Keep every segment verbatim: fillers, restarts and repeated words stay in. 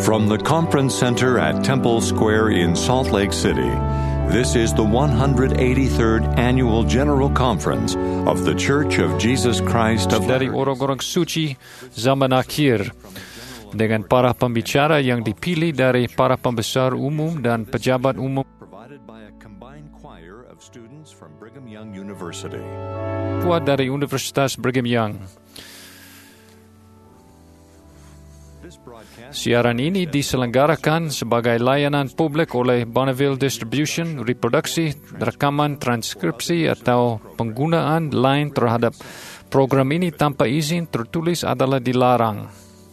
From the Conference Center at Temple Square in Salt Lake City, this is the one hundred eighty-third Annual General Conference of the Church of Jesus Christ of dari orang-orang suci zaman akhir, dengan para pembicara yang dipilih dari para pembesar umum dan pejabat umum, provided by a combined choir of students from Brigham Young University. Kuat dari Universitas Brigham Young. Siaran ini diselenggarakan sebagai layanan publik oleh Bonneville Distribution. Reproduksi, rekaman, transkripsi atau penggunaan lain terhadap program ini tanpa izin tertulis adalah dilarang.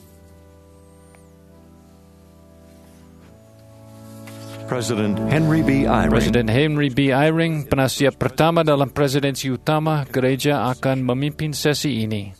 President Henry B. Eyring. Presiden Henry B. Eyring, penasihat pertama dalam presidensi utama gereja, akan memimpin sesi ini.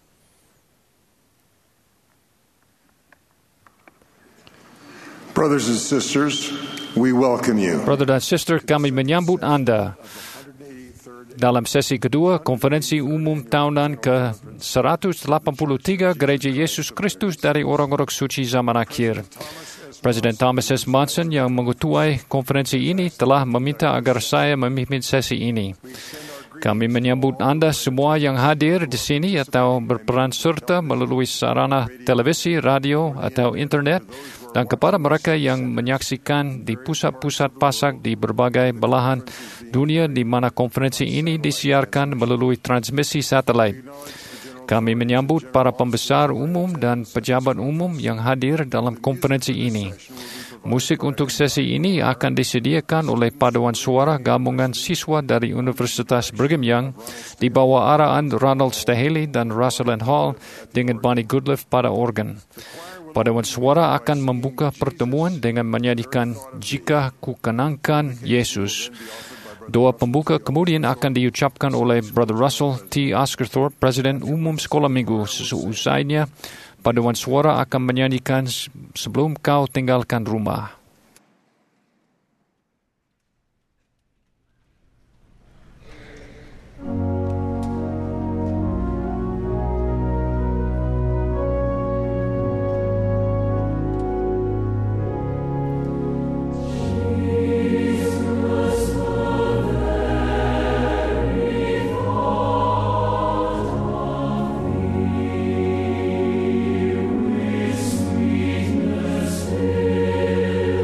Brothers and sisters, we welcome you. Brother dan sister, kami menyambut Anda dalam sesi kedua konferensi umum tahunan ke seratus delapan puluh tiga Gereja Yesus Kristus dari Orang-orang Suci Zaman Akhir. Presiden Thomas S. Monson yang mengetuai konferensi ini telah meminta agar saya memimpin sesi ini. Kami menyambut Anda semua yang hadir di sini atau berperan serta melalui sarana televisi, radio, atau internet, dan kepada mereka yang menyaksikan di pusat-pusat pasak di berbagai belahan dunia di mana konferensi ini disiarkan melalui transmisi satelit. Kami menyambut para pembesar umum dan pejabat umum yang hadir dalam konferensi ini. Musik untuk sesi ini akan disediakan oleh paduan suara gabungan siswa dari Universitas Brigham Young di bawah arahan Ronald Staheli dan Russell N. Hall dengan Bonnie Goodliff pada organ. Paduan suara akan membuka pertemuan dengan menyanyikan Jika Ku Kenangkan Yesus. Doa pembuka kemudian akan diucapkan oleh Brother Russell T. Oscarthorpe, Presiden Umum Sekolah Minggu. Seusainya, paduan suara akan menyanyikan Sebelum Kau Tinggalkan Rumah. Sweetness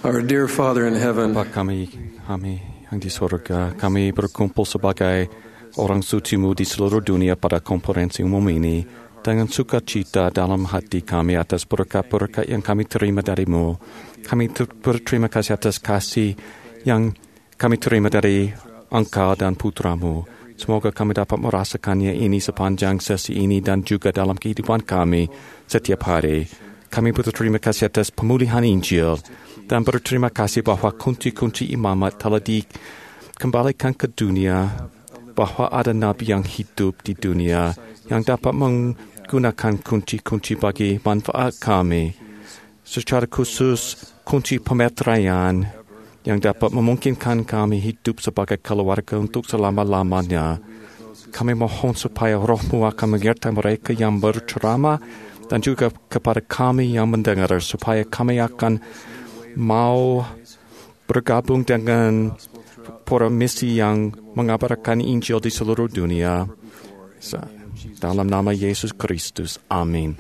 Our dear Father in heaven, Bapa kami, kami yang di surga, kami berkumpul sebagai orang suci-Mu di seluruh dunia pada konferensi umum ini dengan sukacita dalam hati kami atas berkat-berkat yang kami terima dari-Mu. Kami ter- berterima kasih atas kasih yang kami terima dari Engkau dan Putra-Mu. Semoga kami dapat merasakannya ini sepanjang sesi ini dan juga dalam kehidupan kami setiap hari. Kami berterima kasih atas pemulihan Injil dan berterima kasih bahwa kunci-kunci imamat telah dikembalikan ke dunia, bahwa ada nabi yang hidup di dunia yang dapat menggunakan kunci-kunci bagi manfaat kami. Secara khusus, kunci pemeteraian yang dapat memungkinkan kami hidup sebagai keluarga untuk selama-lamanya. Kami mohon supaya Roh-Mu akan menyertai mereka yang berceramah dan juga kepada kami yang mendengar, supaya kami akan mau bergabung dengan para misi yang mengabarkan Injil di seluruh dunia. Dalam nama Yesus Kristus. Amin.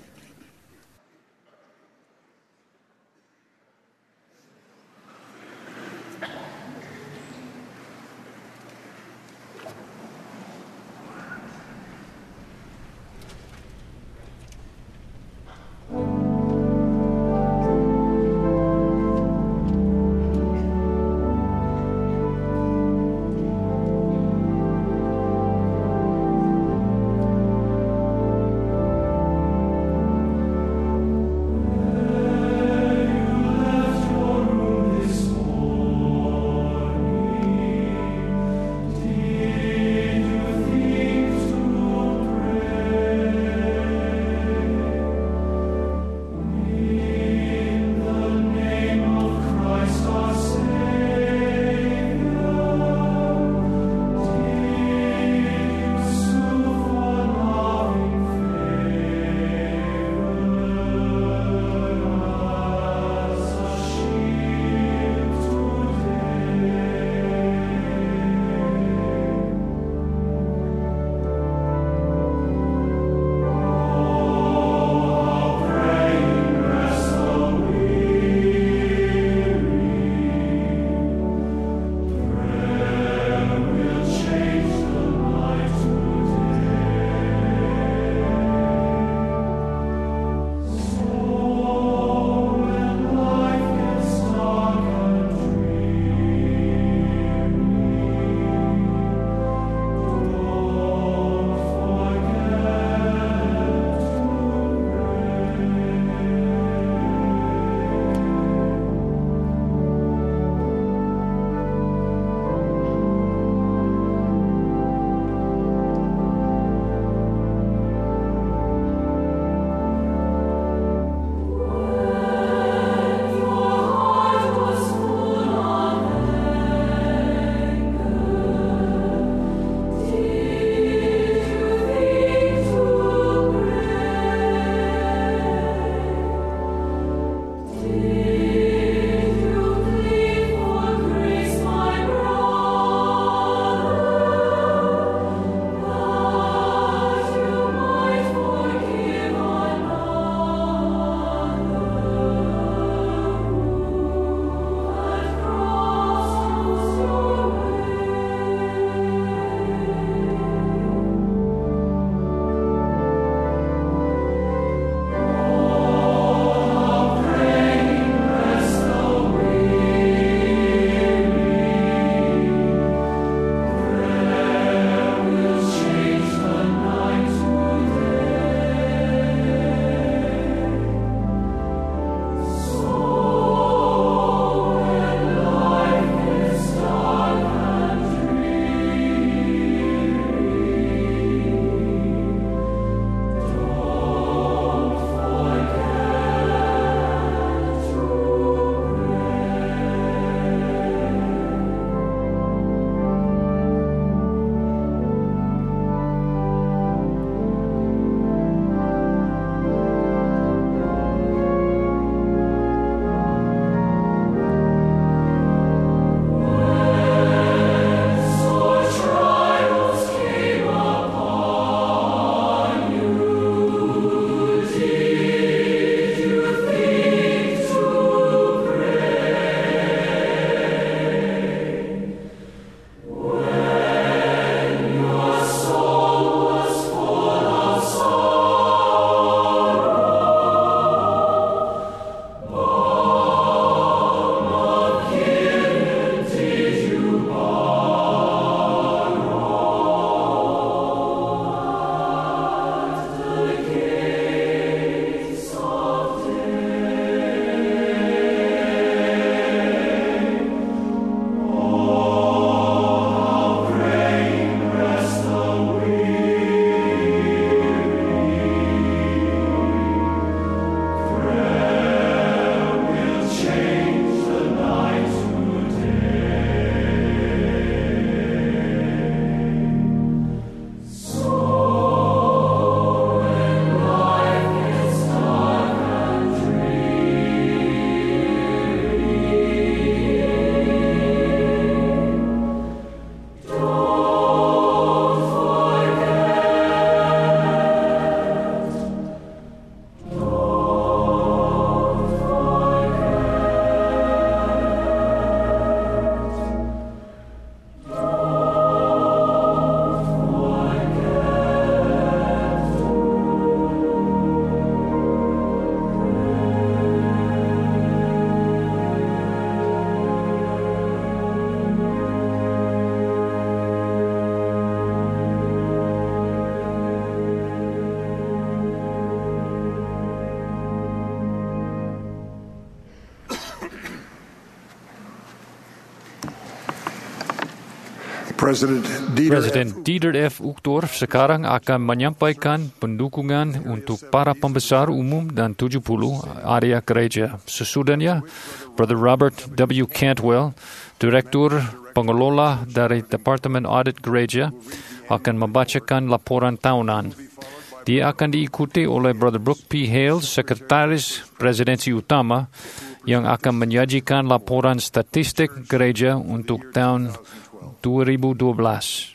President Dieter Presiden Dieter F. Uchtdorf sekarang akan menyampaikan pendukungan untuk para pembesar umum dan tujuh puluh area gereja. Sesudahnya, Brother Robert W. Cantwell, Direktur Pengelola dari Departemen Audit Gereja, akan membacakan laporan tahunan. Dia akan diikuti oleh Brother Brooke P. Hales, Sekretaris Presidensi Utama, yang akan menyajikan laporan statistik gereja untuk tahun dua ribu dua belas.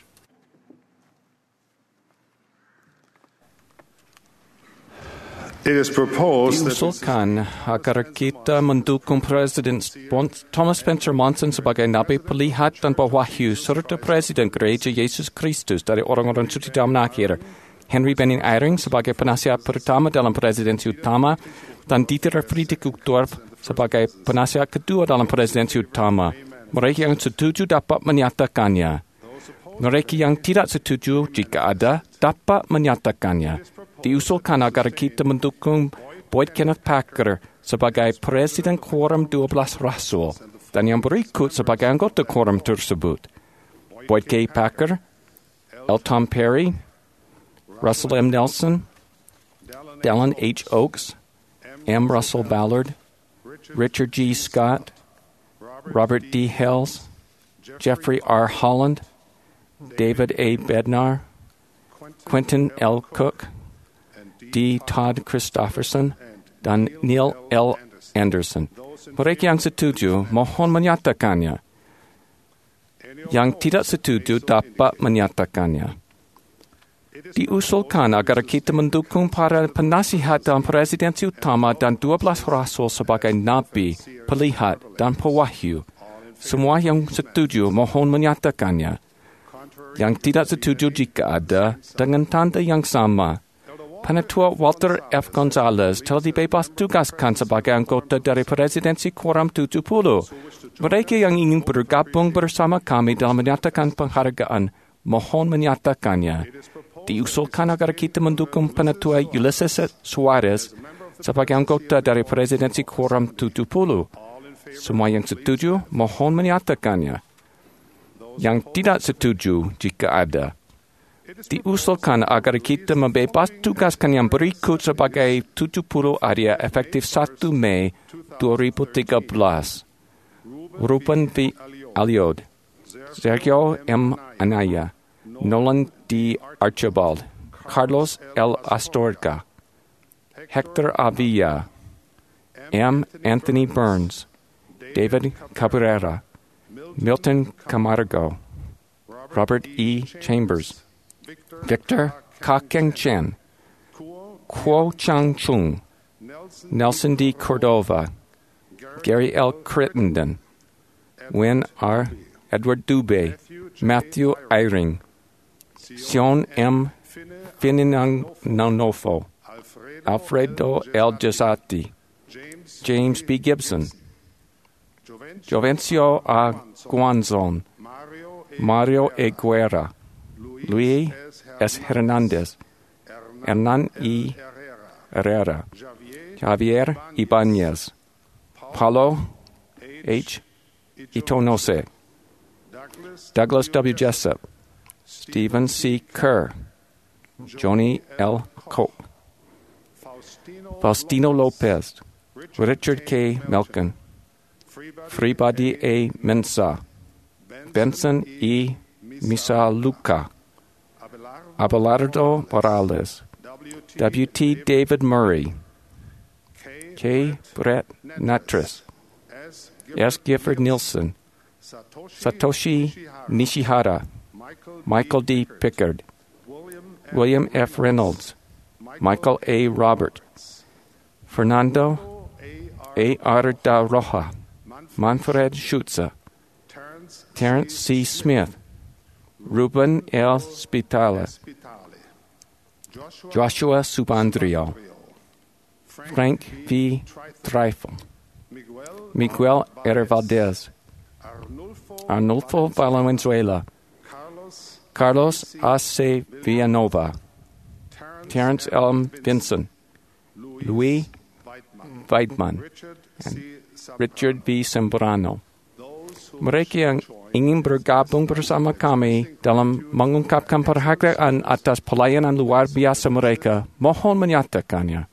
It is proposed that Diusulkan agar kita mendukung Presiden Thomas Spencer Monson sebagai Nabi Pelihat dan Pewahyu serta Presiden Gereja Yesus Kristus dari orang-orang suci zaman akhir, Henry Benning Eyring sebagai penasihat pertama dalam Presidensi Utama, dan Dieter Friedrich Uchtdorf sebagai penasihat kedua dalam Presidensi Utama. Mereka yang setuju dapat menyatakannya. Mereka yang tidak setuju, jika ada, dapat menyatakannya. Diusulkan agar kita mendukung Boyd Kenneth Packer sebagai Presiden Quorum dua belas Rasul dan yang berikut sebagai anggota quorum tersebut. Boyd K. Packer, L. Tom Perry, Russell M. Nelson, Dallin H. Oaks, M. Russell Ballard, Richard G. Scott, Robert D. Hales, Jeffrey R. Holland, David A. Bednar, Quentin L. Cook, D. Todd Christofferson, dan Neil L. Anderson. Mereka yang setuju mohon menyatakannya. Yang tidak setuju dapat menyatakannya. Diusulkan agar kita mendukung para penasihat dalam Presidensi Utama dan dua belas Rasul sebagai Nabi, Pelihat, dan Pewahyu. Semua yang setuju mohon menyatakannya. Yang tidak setuju jika ada, dengan tanda yang sama. Penatua Walter F. Gonzalez telah dibebas tugaskan sebagai anggota dari Presidensi Quorum tujuh puluh. Mereka yang ingin bergabung bersama kami dalam menyatakan penghargaan, mohon menyatakannya. Diusulkan agar kita mendukung Penatua Ulysses Suarez sebagai anggota dari Presidensi Quorum tujuh puluh. Semua yang setuju, mohon menyatakannya. Yang tidak setuju, jika ada. Diusulkan agar kita membebas tugaskan yang berikut sebagai tujuh puluh area efektif satu Mei dua ribu tiga belas. Ruben V. Aliod, Sergio M. Anaya, Nolan D. Archibald, Carlos L. Astorga, Hector Avila, M. Anthony Burns, David Cabrera, Milton Camargo, Robert E. Chambers, Victor Ka Keng Chen, Kuo Chang Chung, Nelson D. Cordova, Gary L. Crittenden, Win R. Edward Dubé, Matthew Eyring, Sion M. Fininanofo, Alfredo L. Giussati, James B. Gibson, Jovencio A. Guanzon, Mario E. Guerra, Luis S. Hernandez, Hernan E. Herrera, Javier Ibanez, Paulo H. Itonose, Douglas W. Jessup, Stephen C. Kerr, Joni L. Koch, Faustino Lopez, Richard K. Melkin, Fribadi A. Mensa, Benson E. Misaluka, Abelardo Morales, W T. David Murray, K. Brett Natras, S. Gifford Nielsen, Satoshi Nishihara, Michael D. Pickard, William F. Reynolds, Michael A. Robert, Fernando A. R. Da Roja, Manfred Schutze, Terrence C. Smith, Ruben L. Spitale, Joshua Subandrio, Frank V. Treifel, Miguel R. Valdez, Arnulfo Valenzuela, Carlos A. C. Villanova, Terrence L. Vinson, Louis Weidman, and Richard V. Sembrano. Mereka yang ingin bergabung bersama kami dalam mengungkapkan penghargaan atas pelayanan luar biasa mereka, mohon menyatakannya.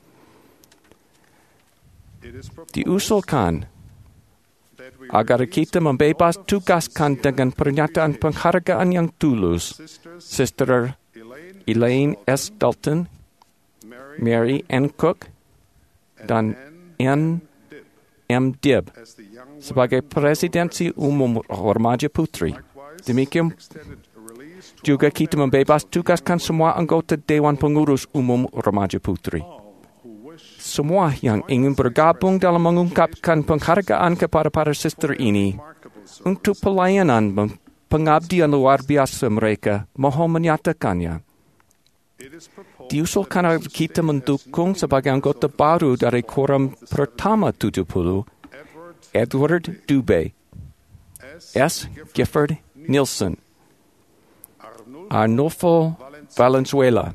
Diusulkan agar kita membebas tugaskan dengan pernyataan penghargaan yang tulus Sister Elaine S. Dalton, Mary N. Cook, dan N. M. Dibb sebagai Presidensi Umum Remaja Putri. Demikian juga kita membebas tugaskan semua anggota Dewan Pengurus Umum Remaja Putri. Semua yang ingin bergabung dalam mengungkapkan penghargaan kepada para sister ini untuk pelayanan pengabdian luar biasa mereka, mohon menyatakannya. Diusulkan agar kita mendukung sebagai anggota baru dari quorum pertama tujuh puluh, Edward Dubé, S. Gifford Nielsen, Arnulfo Valenzuela,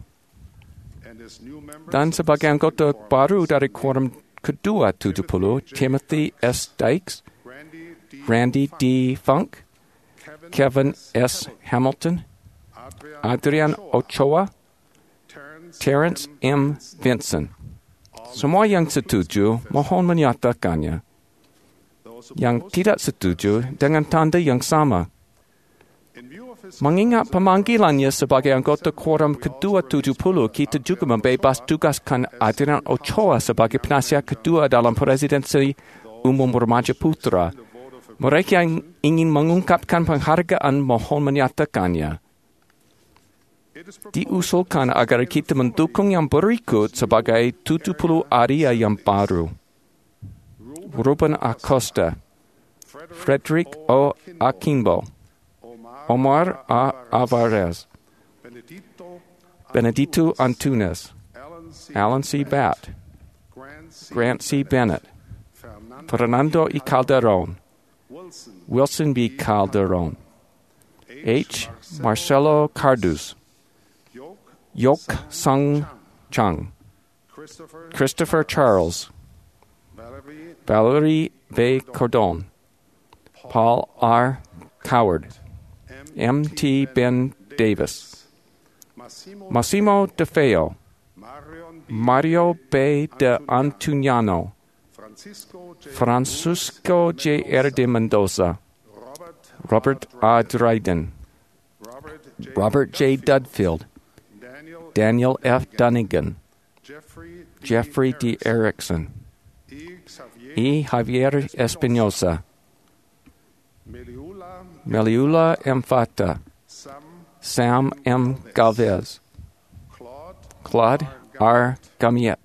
dan sebagai anggota baru dari quorum kedua tujuh puluh, Timothy S. Dykes, Randy D. Funk, Kevin S. Hamilton, Adrian Ochoa, Terence M. Vinson. Semua yang setuju, mohon menyatakannya. Yang tidak setuju, dengan tanda yang sama. Mengingat pemanggilannya sebagai anggota quorum kedua tujuh puluh, kita juga membebas tugaskan Adrian Ochoa sebagai penasihat kedua dalam Presidensi Umum Remaja Putra. Mereka yang ingin mengungkapkan penghargaan mohon menyatakannya. Diusulkan agar kita mendukung yang berikut sebagai tujuh puluh Arya yang baru. Ruben Acosta, Frederick O. Akimbo, Omar A. Alvarez, Benedito Antunes, Alan C. Batt, Grant C. Bennett, Fernando E. Calderon, Wilson B. Calderon, H. Marcelo Carduz, Yok Sung Chung, Christopher Charles, Valerie B. Cordon, Paul R. Coward, M. T. Ben Davis, Massimo De Feo, Mario B. De Antuniano, Francisco J. R. de Mendoza, Robert A. Dryden, Robert J. Dudfield, Daniel F. Dunnigan, Jeffrey D. Erickson, E. Javier Espinosa, Meliula M. Fata, Sam M. Galvez, Claude R. Gamiet,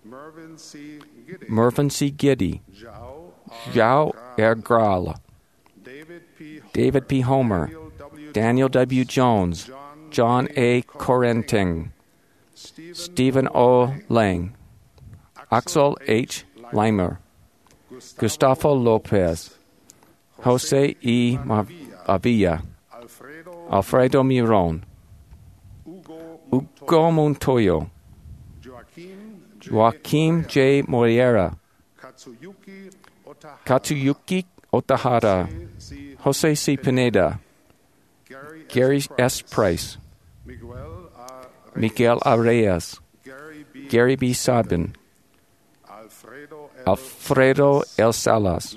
Mervyn C. Giddy, Zhao R. Grala, David P. Homer, Daniel W. Jones, John A. Corenting, Stephen O. Lang, Axel H. Leimer, Gustavo Lopez, Jose E. Avilla, Alfredo Miron, Hugo Montoyo, Joaquim J. Moreira, Katsuyuki Otahara, Jose C. Pineda, Gary S. Price, Miguel A. Reyes, Gary B. Sabin, Alfredo L. Salas,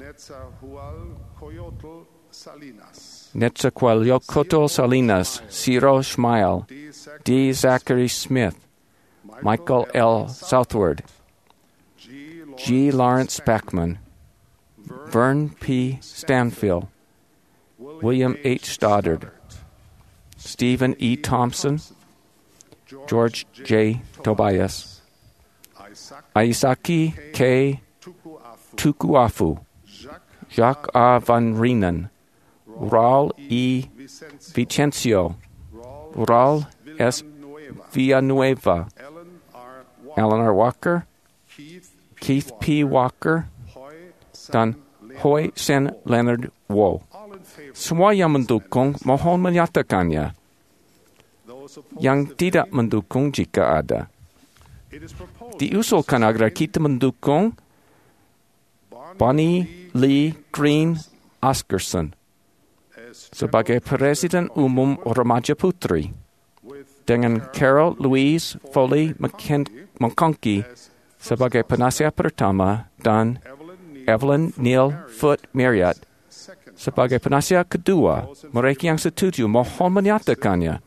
Netzacualcotl Salinas, Ciro Schmeil, D. Zachary Smith, Michael L. Southward, G. Lawrence Beckman, Vern P. Stanfield, William H. Stoddard, Stephen E. Thompson, George J. Tobias, Aisaki K. Tukuafu, Jacques A. Van Reenen, Raul E. Vicencio, Raul S. Villanueva, Alan R. Walker, Keith P. Walker, dan Hoi Sen Leonard Wo. Semua yang mendukung mohon menyatakannya. Yang tidak mendukung jika ada. Diusulkan agar kita mendukung Bonnie Lee Green Oscarson sebagai Presiden Umum Remaja Putri, dengan Carol Louise Foley McConkie sebagai penasihat pertama dan Evelyn Neal Foot Marriott sebagai penasihat kedua. Mereka yang setuju mohon menyatakannya.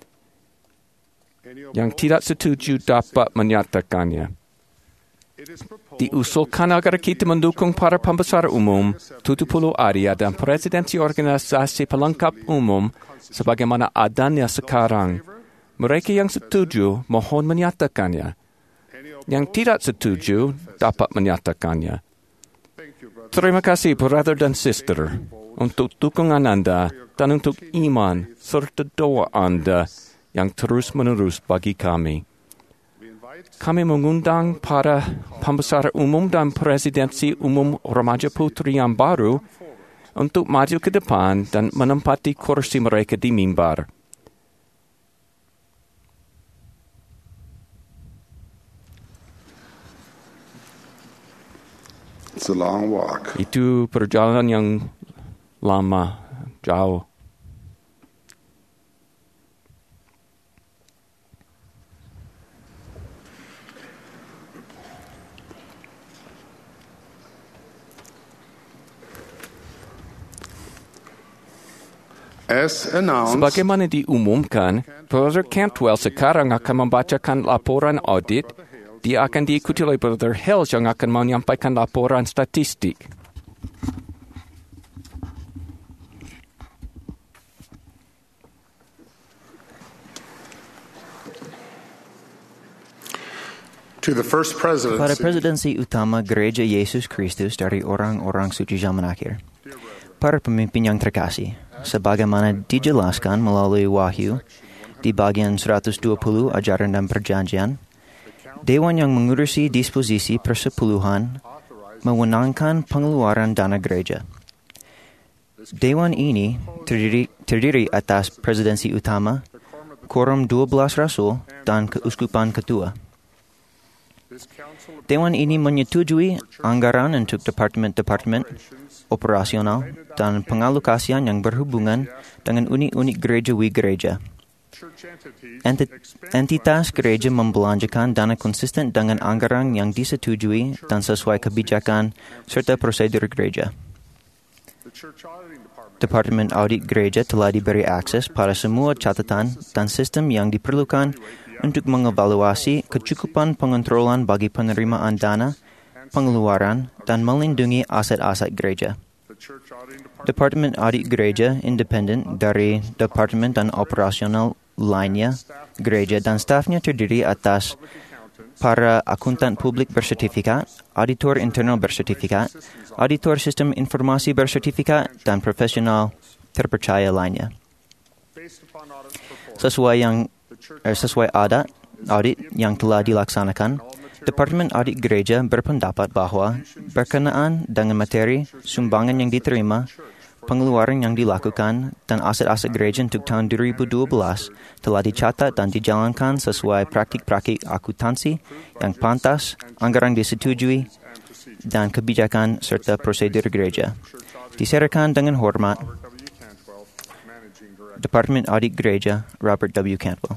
Yang tidak setuju dapat menyatakannya. Diusulkan agar kita mendukung para pembesar umum, tujuh puluh area dan presidensi organisasi pelengkap umum sebagaimana adanya sekarang. Mereka yang setuju mohon menyatakannya. Yang tidak setuju dapat menyatakannya. Terima kasih, brother dan sister, untuk dukungan Anda dan untuk iman serta doa Anda yang terus-menerus bagi kami. Kami mengundang para pembesar umum dan presidensi umum Remaja Putri yang baru untuk maju ke depan dan menempati kursi mereka di mimbar. It's a long walk. Itu perjalanan yang lama, jauh. As announced, Sebagaimana diumumkan, Brother Cantwell sekarang akan membacakan laporan audit. Dia akan diikuti oleh Brother Hills yang akan menyampaikan laporan statistik. to the first Pada presidency, presidensi utama Gereja Yesus Kristus dari orang-orang suci zaman akhir. Para pemimpin yang terkasih, sebagaimana dijelaskan melalui Wahyu di bagian seratus dua puluh ajaran dan perjanjian, Dewan yang mengurusi disposisi persepuluhan mewenangkan pengeluaran dana gereja. Dewan ini terdiri, terdiri atas presidensi utama, quorum dua belas rasul, dan keuskupan ketua. Dewan ini menyetujui anggaran untuk departemen-departemen operasional dan pengalokasian yang berhubungan dengan unit-unit gerejawi gereja. Entitas gereja membelanjakan dana konsisten dengan anggaran yang disetujui dan sesuai kebijakan serta prosedur gereja. Departemen Audit Gereja telah diberi akses pada semua catatan dan sistem yang diperlukan untuk mengevaluasi kecukupan pengontrolan bagi penerimaan dana, pengeluaran, dan melindungi aset-aset gereja. Departemen Audit Gereja independen dari departemen dan operasional lainnya gereja dan stafnya terdiri atas para akuntan publik bersertifikat, auditor internal bersertifikat, auditor sistem informasi bersertifikat, dan profesional terpercaya lainnya. Sesuai yang eh, sesuai adat audit yang telah dilaksanakan, Departemen Audit Gereja berpendapat bahawa berkenaan dengan materi sumbangan yang diterima, pengeluaran yang dilakukan, dan aset-aset gereja untuk tahun dua ribu dua belas telah dicatat dan dijalankan sesuai praktik-praktik akuntansi yang pantas, anggaran disetujui, dan kebijakan serta prosedur gereja. Diserahkan dengan hormat, Departemen Audit Gereja, Robert W. Cantwell.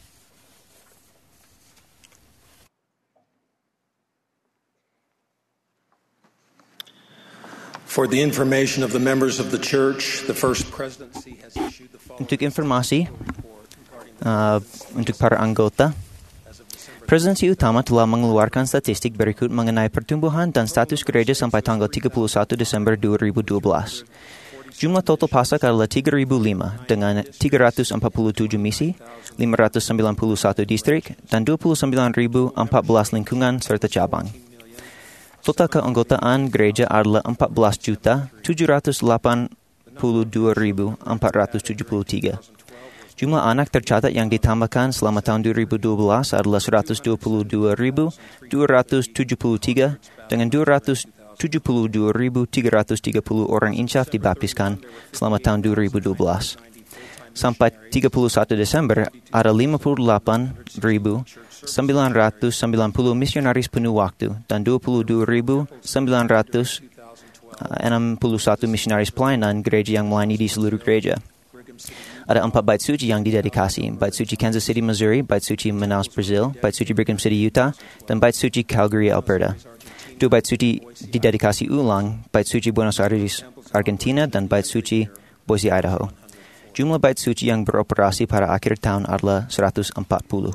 For the information of the members of the church, the first presidency has issued the following. Untuk informasi uh, untuk para anggota, presidensi utama telah mengeluarkan statistik berikut mengenai pertumbuhan dan status gereja sampai tanggal tiga puluh satu Desember dua ribu dua belas. Jumlah total pasak adalah tiga ribu lima dengan tiga ratus empat puluh tujuh misi, lima ratus sembilan puluh satu distrik, dan dua puluh sembilan ribu empat belas lingkungan serta cabang. Total keanggotaan gereja adalah empat belas juta tujuh ratus delapan puluh dua ribu empat ratus tujuh puluh tiga. Jumlah anak tercatat yang ditambahkan selama tahun dua ribu dua belas adalah seratus dua puluh dua ribu dua ratus tujuh puluh tiga dengan dua ratus tujuh puluh dua ribu tiga ratus tiga puluh orang insyaf dibaptiskan selama tahun dua ribu dua belas. Sampai tiga puluh satu Desember, ada lima puluh delapan ribu sembilan ratus sembilan puluh misionaris penuh waktu dan dua puluh dua ribu sembilan ratus uh, enam puluh satu misionaris pelayanan gereja yang melayani di seluruh gereja. Ada empat bait suci yang didedikasi, bait suci Kansas City, Missouri, bait suci Manaus, Brazil, bait suci Brigham City, Utah, dan bait suci Calgary, Alberta. Dua bait suci didedikasi ulang, bait suci Buenos Aires, Argentina, dan bait suci Boise, Idaho. Jumlah bait suci yang beroperasi pada akhir tahun adalah seratus empat puluh.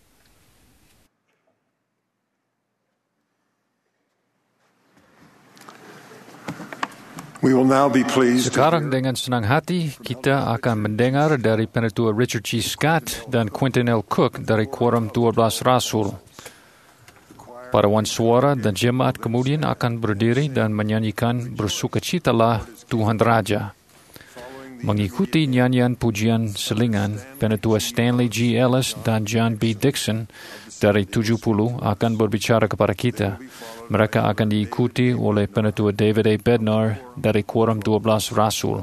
We will now be pleased. Sekarang dengan senang hati kita akan mendengar dari Penatua Richard G. Scott dan Quentin L. Cook dari Quorum dua belas Rasul. Paduan suara dan jemaat kemudian akan berdiri dan menyanyikan Bersukacitalah Tuhan Raja. Mengikuti nyanyian pujian selingan, Penatua Stanley G. Ellis dan John B. Dixon dari tujuh puluh akan berbicara kepada kita. Mereka akan diikuti oleh Penatua David A. Bednar dari Quorum dua belas Rasul.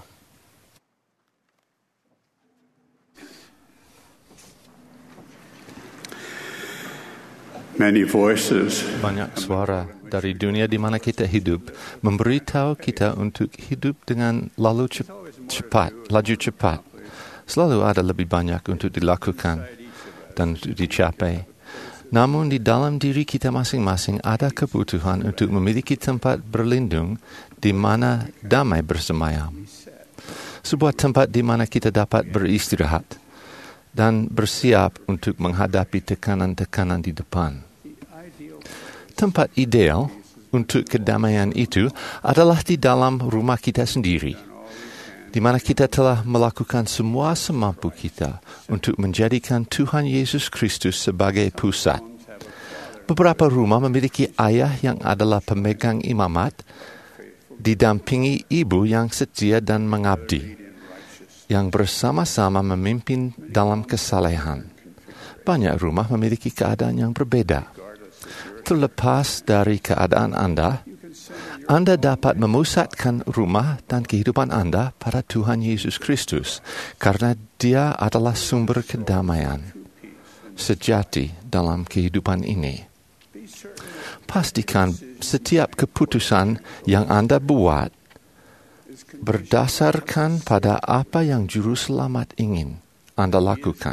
Many voices Banyak suara dari dunia di mana kita hidup memberitahu kita untuk hidup dengan lalu cepat, laju cepat. Selalu ada lebih banyak untuk dilakukan dan untuk dicapai. Namun di dalam diri kita masing-masing ada kebutuhan untuk memiliki tempat berlindung di mana damai bersemayam. Sebuah tempat di mana kita dapat beristirahat dan bersiap untuk menghadapi tekanan-tekanan di depan. Tempat ideal untuk kedamaian itu adalah di dalam rumah kita sendiri, di mana kita telah melakukan semua semampu kita untuk menjadikan Tuhan Yesus Kristus sebagai pusat. Beberapa rumah memiliki ayah yang adalah pemegang imamat, didampingi ibu yang setia dan mengabdi, yang bersama-sama memimpin dalam kesalehan. Banyak rumah memiliki keadaan yang berbeda. Terlepas dari keadaan Anda, Anda dapat memusatkan rumah dan kehidupan Anda pada Tuhan Yesus Kristus, karena Dia adalah sumber kedamaian sejati dalam kehidupan ini. Pastikan setiap keputusan yang Anda buat berdasarkan pada apa yang Juru Selamat ingin Anda lakukan.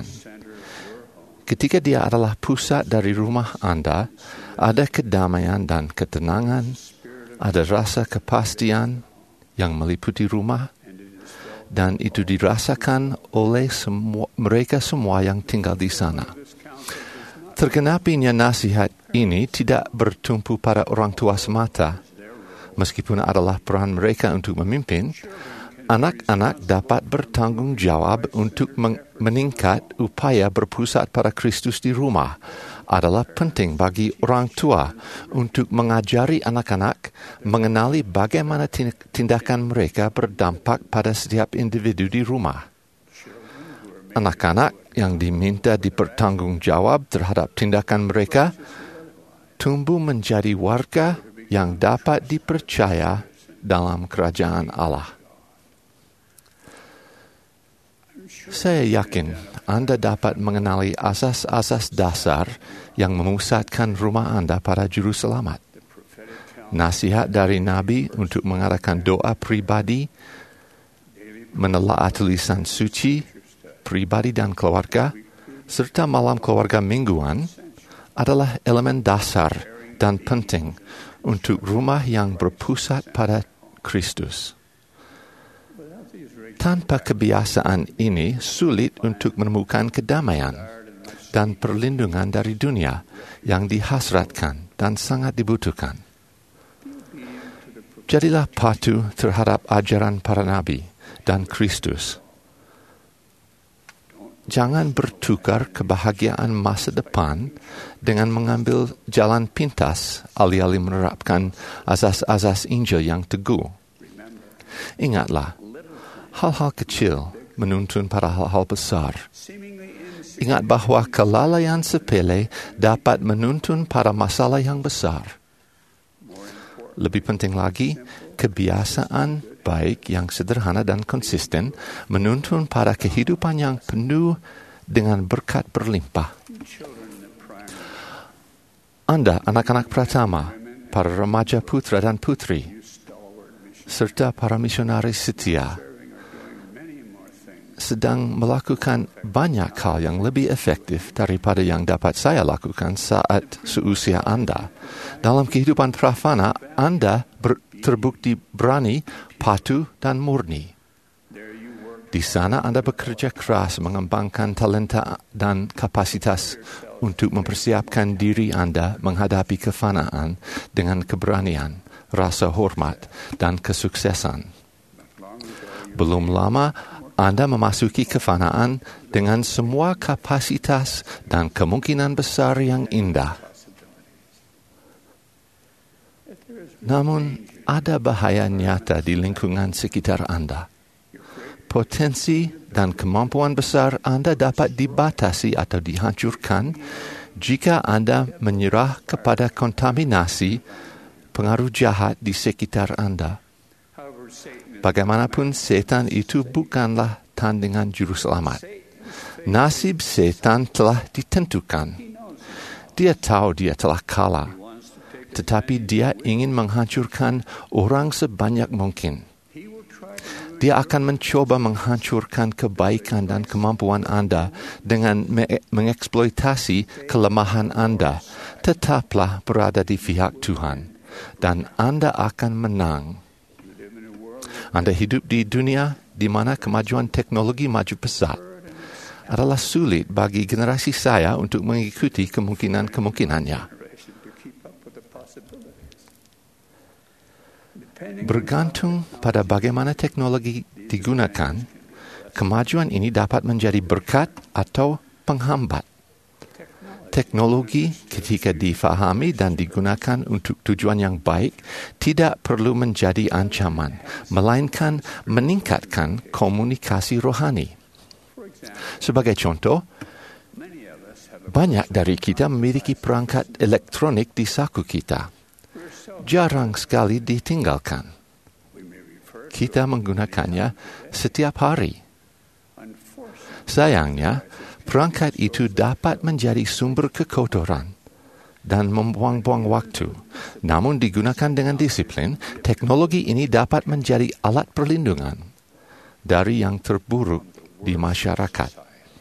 Ketika Dia adalah pusat dari rumah Anda, ada kedamaian dan ketenangan, ada rasa kepastian yang meliputi rumah, dan itu dirasakan oleh semua, mereka semua yang tinggal di sana. Tergenapinya nasihat ini tidak bertumpu pada orang tua semata. Meskipun adalah peran mereka untuk memimpin, anak-anak dapat bertanggung jawab untuk meningkat upaya berpusat pada Kristus di rumah. Adalah penting bagi orang tua untuk mengajari anak-anak mengenali bagaimana tindakan mereka berdampak pada setiap individu di rumah. Anak-anak yang diminta dipertanggungjawab terhadap tindakan mereka tumbuh menjadi warga yang dapat dipercaya dalam kerajaan Allah. Saya yakin Anda dapat mengenali asas-asas dasar yang memusatkan rumah Anda pada Juru Selamat. Nasihat dari Nabi untuk mengadakan doa pribadi, menelaah tulisan suci, pribadi dan keluarga, serta malam keluarga mingguan adalah elemen dasar dan penting untuk rumah yang berpusat pada Kristus. Tanpa kebiasaan ini sulit untuk menemukan kedamaian dan perlindungan dari dunia yang dihasratkan dan sangat dibutuhkan. Jadilah patuh terhadap ajaran para nabi dan Kristus. Jangan bertukar kebahagiaan masa depan dengan mengambil jalan pintas alih-alih menerapkan asas-asas Injil yang teguh. Ingatlah, hal-hal kecil menuntun pada hal-hal besar. Ingat bahwa kelalaian sepele dapat menuntun pada masalah yang besar. Lebih penting lagi, kebiasaan baik yang sederhana dan konsisten menuntun pada kehidupan yang penuh dengan berkat berlimpah. Anda, anak-anak pratama, para remaja putra dan putri, serta para misionaris setia sedang melakukan banyak hal yang lebih efektif daripada yang dapat saya lakukan saat seusia Anda. Dalam kehidupan prafana, Anda ber- terbukti berani, patuh, dan murni. Di sana Anda bekerja keras mengembangkan talenta dan kapasitas untuk mempersiapkan diri Anda menghadapi kefanaan dengan keberanian, rasa hormat, dan kesuksesan. Belum lama, Anda memasuki kefanaan dengan semua kapasitas dan kemungkinan besar yang indah. Namun, ada bahaya nyata di lingkungan sekitar Anda. Potensi dan kemampuan besar Anda dapat dibatasi atau dihancurkan jika Anda menyerah kepada kontaminasi pengaruh jahat di sekitar Anda. Bagaimanapun, setan itu bukanlah tandingan juru selamat. Nasib setan telah ditentukan. Dia tahu dia telah kalah, tetapi dia ingin menghancurkan orang sebanyak mungkin. Dia akan mencoba menghancurkan kebaikan dan kemampuan Anda dengan me- mengeksploitasi kelemahan Anda. Tetaplah berada di pihak Tuhan, dan Anda akan menang. Anda hidup di dunia di mana kemajuan teknologi maju pesat. Adalah sulit bagi generasi saya untuk mengikuti kemungkinan-kemungkinannya. Bergantung pada bagaimana teknologi digunakan, kemajuan ini dapat menjadi berkat atau penghambat. Teknologi ketika difahami dan digunakan untuk tujuan yang baik tidak perlu menjadi ancaman, melainkan meningkatkan komunikasi rohani. Sebagai contoh, banyak dari kita memiliki perangkat elektronik di saku kita. Jarang sekali ditinggalkan. Kita menggunakannya setiap hari. Sayangnya, perangkat itu dapat menjadi sumber kekotoran dan membuang-buang waktu. Namun digunakan dengan disiplin, teknologi ini dapat menjadi alat perlindungan dari yang terburuk di masyarakat.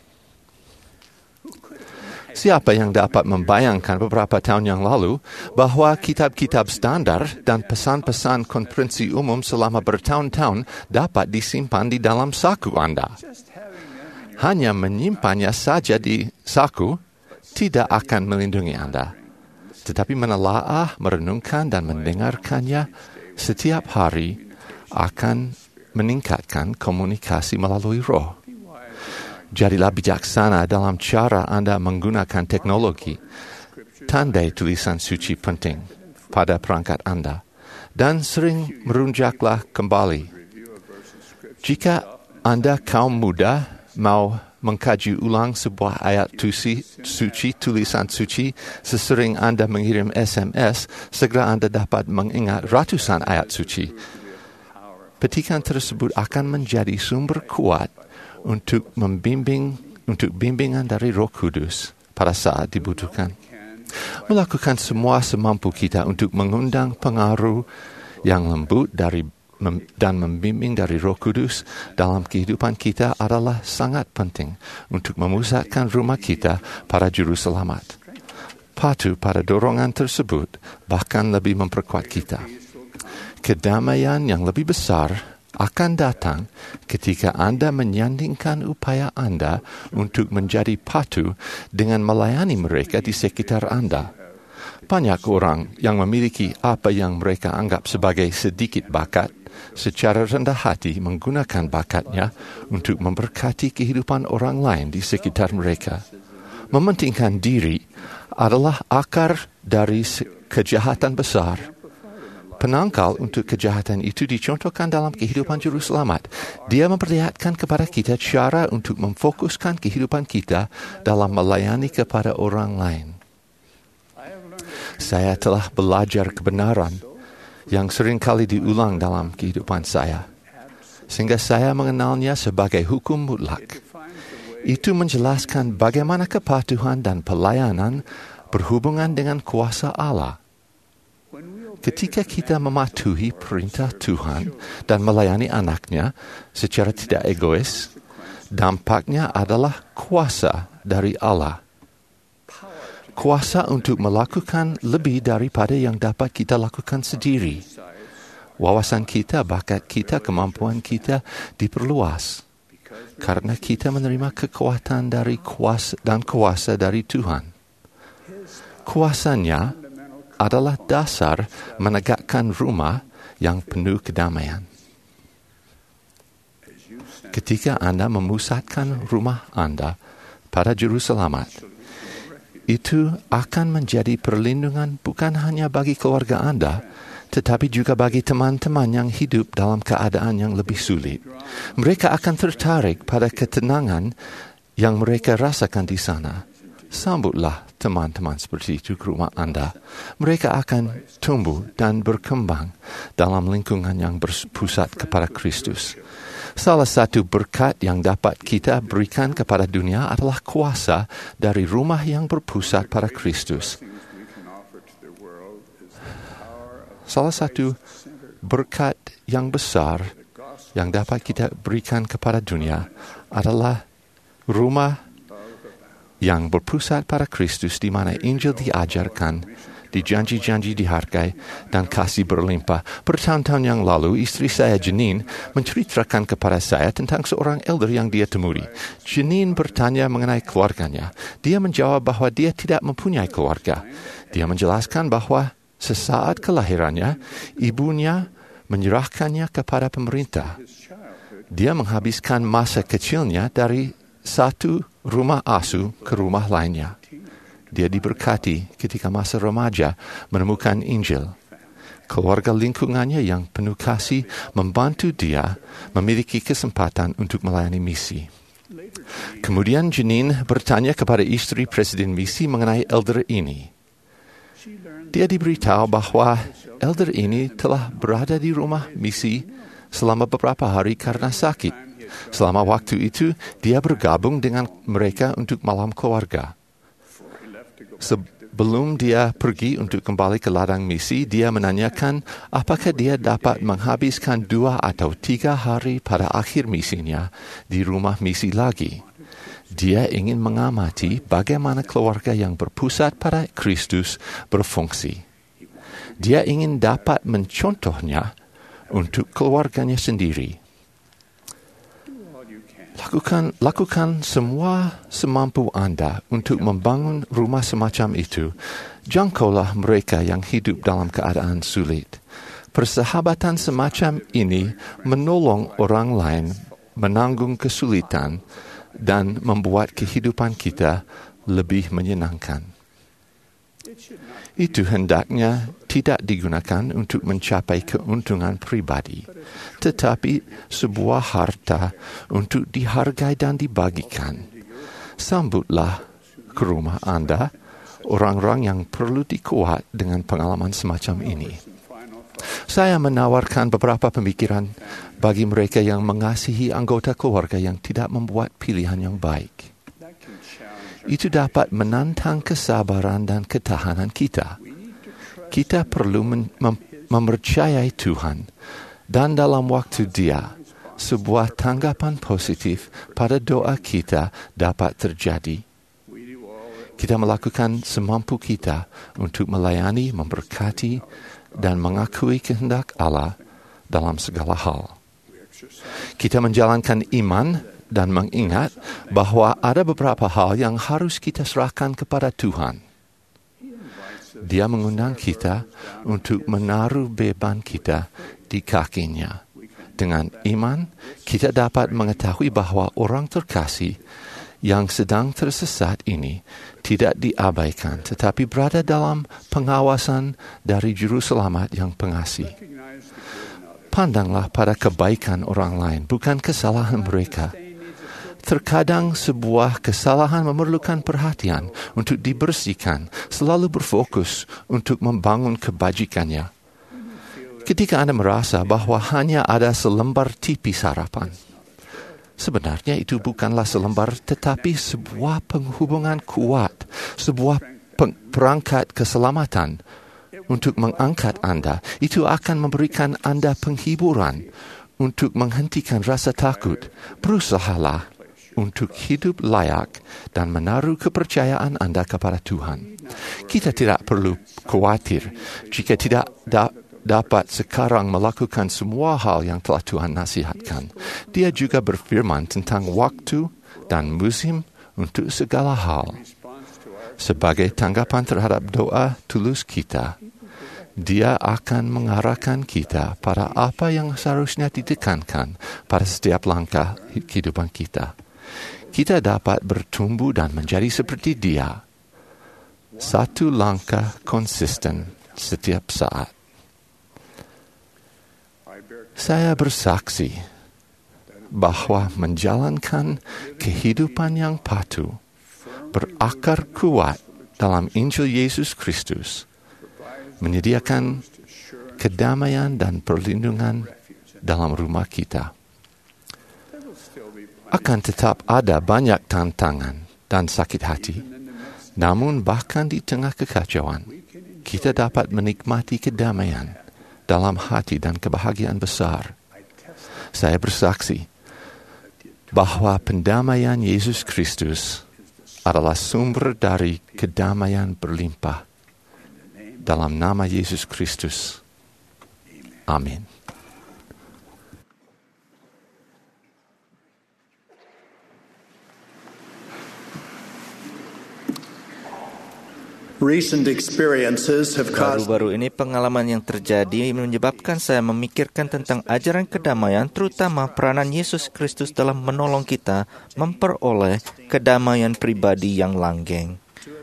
Siapa yang dapat membayangkan beberapa tahun yang lalu bahwa kitab-kitab standar dan pesan-pesan konferensi umum selama bertahun-tahun dapat disimpan di dalam saku Anda? Hanya menyimpannya saja di saku tidak akan melindungi Anda. Tetapi menelaah, merenungkan, dan mendengarkannya setiap hari akan meningkatkan komunikasi melalui roh. Jadilah bijaksana dalam cara Anda menggunakan teknologi. Tandai tulisan suci penting pada perangkat Anda. Dan sering merunjaklah kembali. Jika Anda kaum muda mau mengkaji ulang sebuah ayat tusi, suci, tulisan suci, sesering Anda mengirim S M S, segera Anda dapat mengingat ratusan ayat suci. Petikan tersebut akan menjadi sumber kuat untuk membimbing, untuk bimbingan dari Roh Kudus pada saat dibutuhkan. Melakukan semua semampu kita untuk mengundang pengaruh yang lembut dari mem, dan membimbing dari Roh Kudus dalam kehidupan kita adalah sangat penting untuk memusatkan rumah kita pada juru selamat. Patuh pada dorongan tersebut bahkan lebih memperkuat kita. Kedamaian yang lebih besar akan datang ketika Anda menyandingkan upaya Anda untuk menjadi patuh dengan melayani mereka di sekitar Anda. Banyak orang yang memiliki apa yang mereka anggap sebagai sedikit bakat, secara rendah hati menggunakan bakatnya untuk memberkati kehidupan orang lain di sekitar mereka. Mementingkan diri adalah akar dari kejahatan besar. Penangkal untuk kejahatan itu dicontohkan dalam kehidupan Juru Selamat. Dia memperlihatkan kepada kita cara untuk memfokuskan kehidupan kita dalam melayani kepada orang lain. Saya telah belajar kebenaran yang seringkali diulang dalam kehidupan saya, sehingga saya mengenalnya sebagai hukum mutlak. Itu menjelaskan bagaimana kepatuhan dan pelayanan berhubungan dengan kuasa Allah. Ketika kita mematuhi perintah Tuhan dan melayani anaknya secara tidak egois, dampaknya adalah kuasa dari Allah. Kuasa untuk melakukan lebih daripada yang dapat kita lakukan sendiri. Wawasan kita, bakat kita, kemampuan kita diperluas karena kita menerima kekuatan dari kuasa dan kuasa dari Tuhan. Kuasanya adalah dasar menegakkan rumah yang penuh kedamaian. Ketika Anda memusatkan rumah Anda pada juru selamat, itu akan menjadi perlindungan bukan hanya bagi keluarga Anda, tetapi juga bagi teman-teman yang hidup dalam keadaan yang lebih sulit. Mereka akan tertarik pada ketenangan yang mereka rasakan di sana. Sambutlah teman-teman seperti itu ke rumah Anda. Mereka akan tumbuh dan berkembang dalam lingkungan yang berpusat kepada Kristus. Salah satu berkat yang dapat kita berikan kepada dunia adalah kuasa dari rumah yang berpusat pada Kristus. Salah satu berkat yang besar yang dapat kita berikan kepada dunia adalah rumah yang berpusat pada Kristus, di mana Injil diajarkan, dijanji-janji dihargai, dan kasih berlimpah. Bertahun-tahun yang lalu, istri saya, Janine, menceritakan kepada saya tentang seorang elder yang dia temui. Janine bertanya mengenai keluarganya. Dia menjawab bahwa dia tidak mempunyai keluarga. Dia menjelaskan bahwa sesaat kelahirannya, ibunya menyerahkannya kepada pemerintah. Dia menghabiskan masa kecilnya dari satu rumah asuh ke rumah lainnya. Dia diberkati ketika masa remaja menemukan Injil. Keluarga lingkungannya yang penuh kasih membantu dia memiliki kesempatan untuk melayani misi. Kemudian Janine bertanya kepada istri Presiden misi mengenai elder ini. Dia diberitahu bahwa elder ini telah berada di rumah misi selama beberapa hari karena sakit. Selama waktu itu, dia bergabung dengan mereka untuk malam keluarga. Sebelum dia pergi untuk kembali ke ladang misi, dia menanyakan apakah dia dapat menghabiskan dua atau tiga hari pada akhir misinya di rumah misi lagi. Dia ingin mengamati bagaimana keluarga yang berpusat pada Kristus berfungsi. Dia ingin dapat mencontohnya untuk keluarganya sendiri. Lakukan, lakukan semua semampu Anda untuk membangun rumah semacam itu. Jangkaulah mereka yang hidup dalam keadaan sulit. Persahabatan semacam ini menolong orang lain menanggung kesulitan dan membuat kehidupan kita lebih menyenangkan. Itu hendaknya tidak digunakan untuk mencapai keuntungan pribadi, tetapi sebuah harta untuk dihargai dan dibagikan. Sambutlah ke rumah Anda orang-orang yang perlu dikuat dengan pengalaman semacam ini. Saya menawarkan beberapa pemikiran bagi mereka yang mengasihi anggota keluarga yang tidak membuat pilihan yang baik. Itu dapat menantang kesabaran dan ketahanan kita. Kita perlu mem- mem- mempercayai Tuhan dan dalam waktu Dia, sebuah tanggapan positif pada doa kita dapat terjadi. Kita melakukan semampu kita untuk melayani, memberkati, dan mengakui kehendak Allah dalam segala hal. Kita menjalankan iman dan mengingat bahwa ada beberapa hal yang harus kita serahkan kepada Tuhan. Dia mengundang kita untuk menaruh beban kita di kakinya. Dengan iman, kita dapat mengetahui bahwa orang terkasih yang sedang tersesat ini tidak diabaikan, tetapi berada dalam pengawasan dari Juru Selamat yang pengasih. Pandanglah pada kebaikan orang lain, bukan kesalahan mereka. Terkadang sebuah kesalahan memerlukan perhatian untuk dibersihkan, selalu berfokus untuk membangun kebajikannya. Ketika Anda merasa bahwa hanya ada selembar tipis harapan, sebenarnya itu bukanlah selembar, tetapi sebuah penghubungan kuat, sebuah perangkat keselamatan untuk mengangkat Anda. Itu akan memberikan Anda penghiburan untuk menghentikan rasa takut. Berusahalah untuk hidup layak dan menaruh kepercayaan Anda kepada Tuhan. Kita tidak perlu khawatir jika tidak da- dapat sekarang melakukan semua hal yang telah Tuhan nasihatkan. Dia juga berfirman tentang waktu dan musim untuk segala hal. Sebagai tanggapan terhadap doa tulus kita, Dia akan mengarahkan kita pada apa yang seharusnya ditekankan pada setiap langkah kehidupan kita. Kita dapat bertumbuh dan menjadi seperti Dia. Satu langkah konsisten setiap saat. Saya bersaksi bahwa menjalankan kehidupan yang patuh, berakar kuat dalam Injil Yesus Kristus, menyediakan kedamaian dan perlindungan dalam rumah kita. Akan tetap ada banyak tantangan dan sakit hati, namun bahkan di tengah kekacauan, kita dapat menikmati kedamaian dalam hati dan kebahagiaan besar. Saya bersaksi bahwa pendamaian Yesus Kristus adalah sumber dari kedamaian berlimpah. Dalam nama Yesus Kristus. Amin. Recent experiences have caused Baru-baru ini pengalaman yang terjadi menyebabkan saya memikirkan tentang ajaran kedamaian, terutama peranan Yesus Kristus dalam menolong kita memperoleh kedamaian pribadi yang langgeng.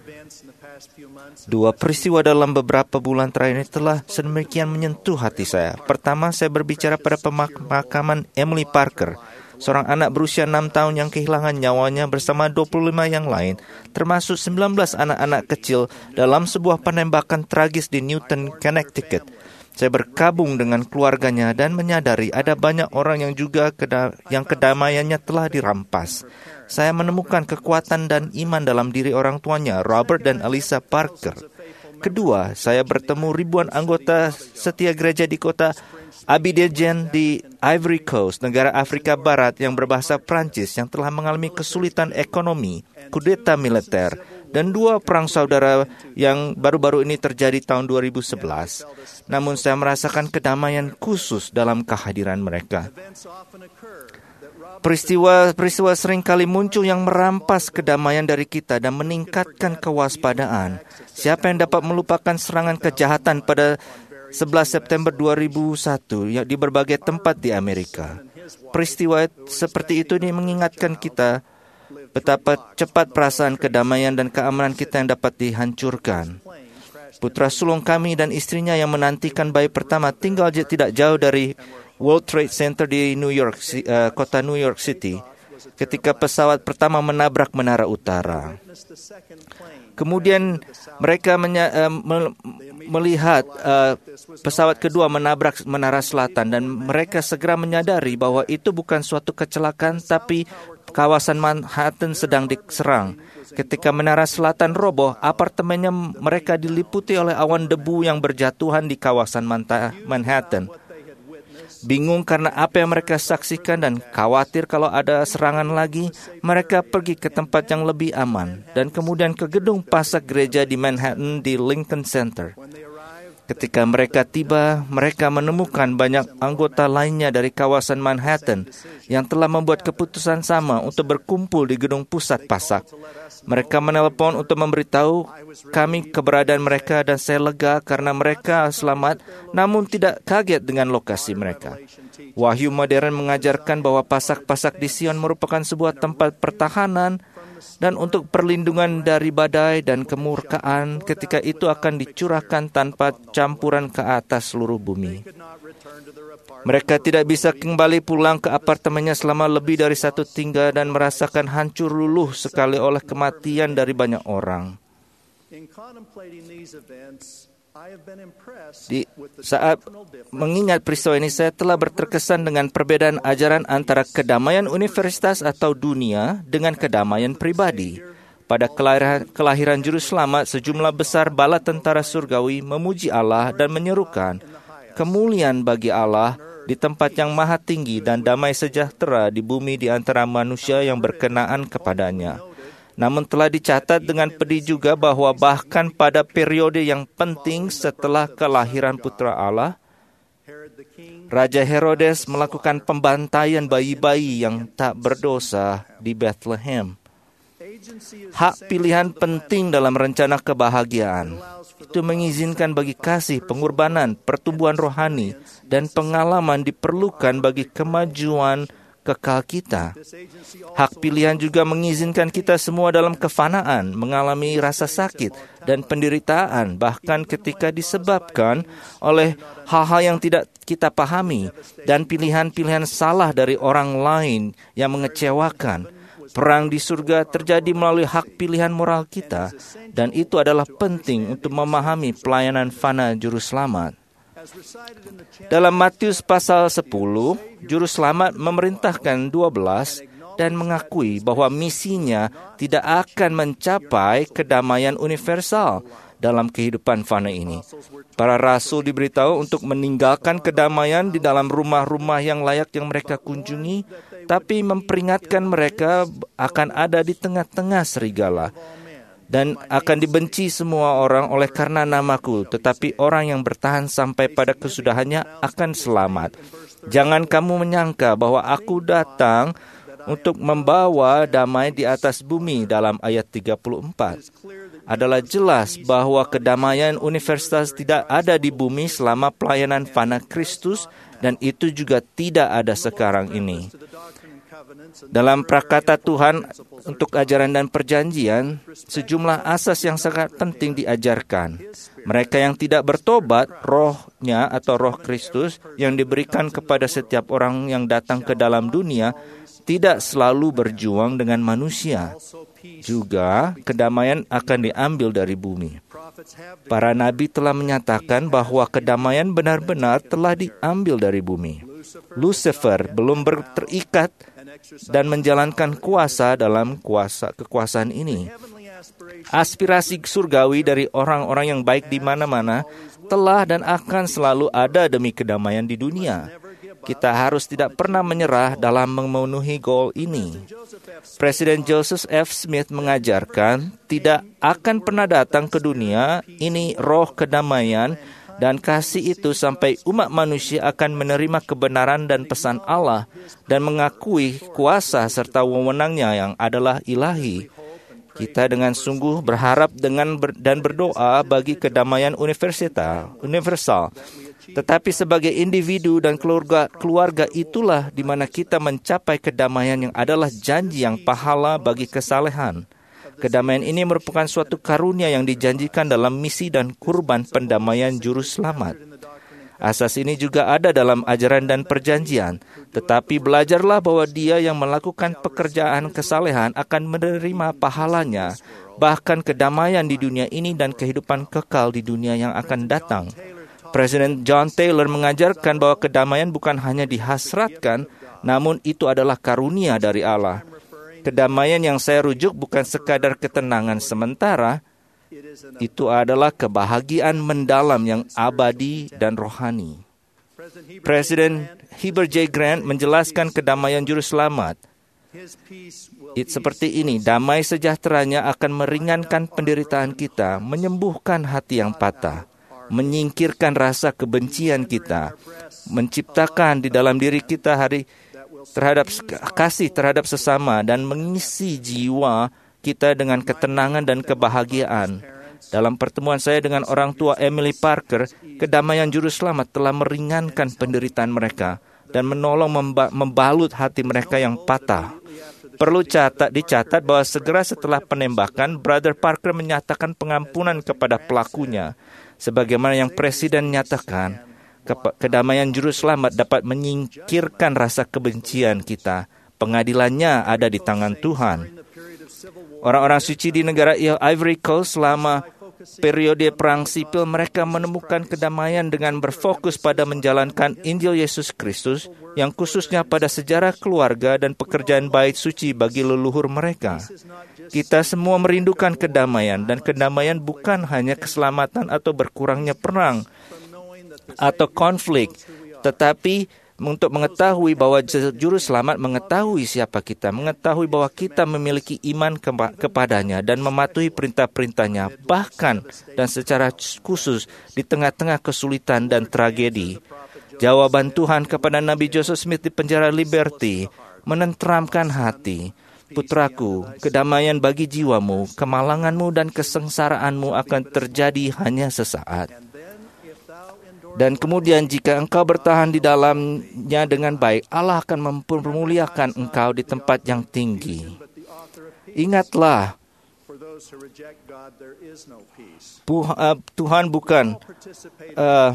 Dua peristiwa dalam beberapa bulan terakhir ini telah sedemikian menyentuh hati saya. Pertama, saya berbicara pada pemakaman Emily Parker, seorang anak berusia enam tahun yang kehilangan nyawanya bersama dua puluh lima yang lain, termasuk sembilan belas anak-anak kecil dalam sebuah penembakan tragis di Newton, Connecticut. Saya berkabung dengan keluarganya dan menyadari ada banyak orang yang juga keda- yang kedamaiannya telah dirampas. Saya menemukan kekuatan dan iman dalam diri orang tuanya, Robert dan Elisa Parker. Kedua, saya bertemu ribuan anggota setia gereja di kota Abidjan di Ivory Coast, negara Afrika Barat yang berbahasa Prancis yang telah mengalami kesulitan ekonomi, kudeta militer, dan dua perang saudara yang baru-baru ini terjadi tahun dua ribu sebelas. Namun saya merasakan kedamaian khusus dalam kehadiran mereka. Peristiwa-peristiwa seringkali muncul yang merampas kedamaian dari kita dan meningkatkan kewaspadaan. Siapa yang dapat melupakan serangan kejahatan pada sebelas September dua ribu satu di berbagai tempat di Amerika? Peristiwa seperti itu ini mengingatkan kita betapa cepat perasaan kedamaian dan keamanan kita yang dapat dihancurkan. Putra sulung kami dan istrinya yang menantikan bayi pertama tinggal tidak jauh dari World Trade Center di New York, uh, kota New York City, ketika pesawat pertama menabrak menara utara. Kemudian mereka menya- uh, me- melihat uh, pesawat kedua menabrak menara selatan dan mereka segera menyadari bahwa itu bukan suatu kecelakaan tapi kawasan Manhattan sedang diserang. Ketika menara selatan roboh, apartemennya mereka diliputi oleh awan debu yang berjatuhan di kawasan Manhattan. Bingung karena apa yang mereka saksikan dan khawatir kalau ada serangan lagi, mereka pergi ke tempat yang lebih aman dan kemudian ke gedung pasak gereja di Manhattan di Lincoln Center. Ketika mereka tiba, mereka menemukan banyak anggota lainnya dari kawasan Manhattan yang telah membuat keputusan sama untuk berkumpul di gedung pusat pasak. Mereka menelpon untuk memberitahu kami keberadaan mereka dan saya lega karena mereka selamat, namun tidak kaget dengan lokasi mereka. Wahyu modern mengajarkan bahwa pasak-pasak di Sion merupakan sebuah tempat pertahanan dan untuk perlindungan dari badai dan kemurkaan ketika itu akan dicurahkan tanpa campuran ke atas seluruh bumi. Mereka tidak bisa kembali pulang ke apartemennya selama lebih dari satu tinggal dan merasakan hancur luluh sekali oleh kematian dari banyak orang. Di saat mengingat peristiwa ini, saya telah berterkesan dengan perbedaan ajaran antara kedamaian universitas atau dunia dengan kedamaian pribadi. Pada kelahiran, kelahiran Juru Selamat, sejumlah besar bala tentara surgawi memuji Allah dan menyerukan, kemuliaan bagi Allah di tempat yang maha tinggi dan damai sejahtera di bumi di antara manusia yang berkenaan kepadanya. Namun telah dicatat dengan pedih juga bahwa bahkan pada periode yang penting setelah kelahiran Putra Allah, Raja Herodes melakukan pembantaian bayi-bayi yang tak berdosa di Bethlehem. Hak pilihan penting dalam rencana kebahagiaan. Itu mengizinkan bagi kasih, pengorbanan, pertumbuhan rohani, dan pengalaman diperlukan bagi kemajuan kekal kita. Hak pilihan juga mengizinkan kita semua dalam kefanaan, mengalami rasa sakit dan penderitaan, bahkan ketika disebabkan oleh hal-hal yang tidak kita pahami dan pilihan-pilihan salah dari orang lain yang mengecewakan. Perang di surga terjadi melalui hak pilihan moral kita, dan itu adalah penting untuk memahami pelayanan fana Juru Selamat. Dalam Matius pasal sepuluh, Juru Selamat memerintahkan dua belas dan mengakui bahwa misinya tidak akan mencapai kedamaian universal dalam kehidupan fana ini. Para rasul diberitahu untuk meninggalkan kedamaian di dalam rumah-rumah yang layak yang mereka kunjungi, tapi memperingatkan mereka akan ada di tengah-tengah serigala dan akan dibenci semua orang oleh karena namaku, tetapi orang yang bertahan sampai pada kesudahannya akan selamat. Jangan kamu menyangka bahwa aku datang untuk membawa damai di atas bumi. Dalam ayat tiga puluh empat adalah jelas bahwa kedamaian universal tidak ada di bumi selama pelayanan fana Kristus, dan itu juga tidak ada sekarang ini. Dalam prakata Tuhan untuk ajaran dan perjanjian, sejumlah asas yang sangat penting diajarkan. Mereka yang tidak bertobat, rohnya atau roh Kristus yang diberikan kepada setiap orang yang datang ke dalam dunia, tidak selalu berjuang dengan manusia. Juga, kedamaian akan diambil dari bumi. Para nabi telah menyatakan bahwa kedamaian benar-benar telah diambil dari bumi. Lucifer belum terikat dan menjalankan kuasa dalam kuasa kekuasaan ini. Aspirasi surgawi dari orang-orang yang baik di mana-mana telah dan akan selalu ada demi kedamaian di dunia. Kita harus tidak pernah menyerah dalam memenuhi goal ini. Presiden Joseph F. Smith mengajarkan tidak akan pernah datang ke dunia ini roh kedamaian dan kasih itu sampai umat manusia akan menerima kebenaran dan pesan Allah dan mengakui kuasa serta wewenangnya yang adalah ilahi. Kita dengan sungguh berharap dengan ber, dan berdoa bagi kedamaian universal, universal. Tetapi sebagai individu dan keluarga, keluarga itulah di mana kita mencapai kedamaian yang adalah janji yang pahala bagi kesalehan. Kedamaian ini merupakan suatu karunia yang dijanjikan dalam misi dan kurban pendamaian Juru Selamat. Asas ini juga ada dalam ajaran dan perjanjian. Tetapi belajarlah bahwa dia yang melakukan pekerjaan kesalehan akan menerima pahalanya, bahkan kedamaian di dunia ini dan kehidupan kekal di dunia yang akan datang. Presiden John Taylor mengajarkan bahwa kedamaian bukan hanya dihasratkan, namun itu adalah karunia dari Allah. Kedamaian yang saya rujuk bukan sekadar ketenangan sementara, itu adalah kebahagiaan mendalam yang abadi dan rohani. Presiden Heber J. Grant menjelaskan kedamaian Juru Selamat. It seperti ini, damai sejahteranya akan meringankan penderitaan kita, menyembuhkan hati yang patah, menyingkirkan rasa kebencian kita, menciptakan di dalam diri kita hari terhadap kasih terhadap sesama, dan mengisi jiwa kita dengan ketenangan dan kebahagiaan. Dalam pertemuan saya dengan orang tua Emily Parker, kedamaian Juru Selamat telah meringankan penderitaan mereka dan menolong memba- membalut hati mereka yang patah. Perlu catat, dicatat bahwa segera setelah penembakan, Brother Parker menyatakan pengampunan kepada pelakunya. Sebagaimana yang Presiden nyatakan, kedamaian Juru Selamat dapat menyingkirkan rasa kebencian kita. Pengadilannya ada di tangan Tuhan. Orang-orang suci di negara Ivory Coast selama periode perang sipil, mereka menemukan kedamaian dengan berfokus pada menjalankan Injil Yesus Kristus, yang khususnya pada sejarah keluarga dan pekerjaan bait suci bagi leluhur mereka. Kita semua merindukan kedamaian, dan kedamaian bukan hanya keselamatan atau berkurangnya perang atau konflik, tetapi untuk mengetahui bahwa Juru Selamat mengetahui siapa kita, mengetahui bahwa kita memiliki iman kepa- kepadanya dan mematuhi perintah-perintahnya, bahkan dan secara khusus di tengah-tengah kesulitan dan tragedi. Jawaban Tuhan kepada Nabi Joseph Smith di penjara Liberty menenteramkan hati. Putraku, kedamaian bagi jiwamu, kemalanganmu dan kesengsaraanmu akan terjadi hanya sesaat. Dan kemudian jika engkau bertahan di dalamnya dengan baik, Allah akan mempermuliakan engkau di tempat yang tinggi. Ingatlah, Tuhan bukan uh,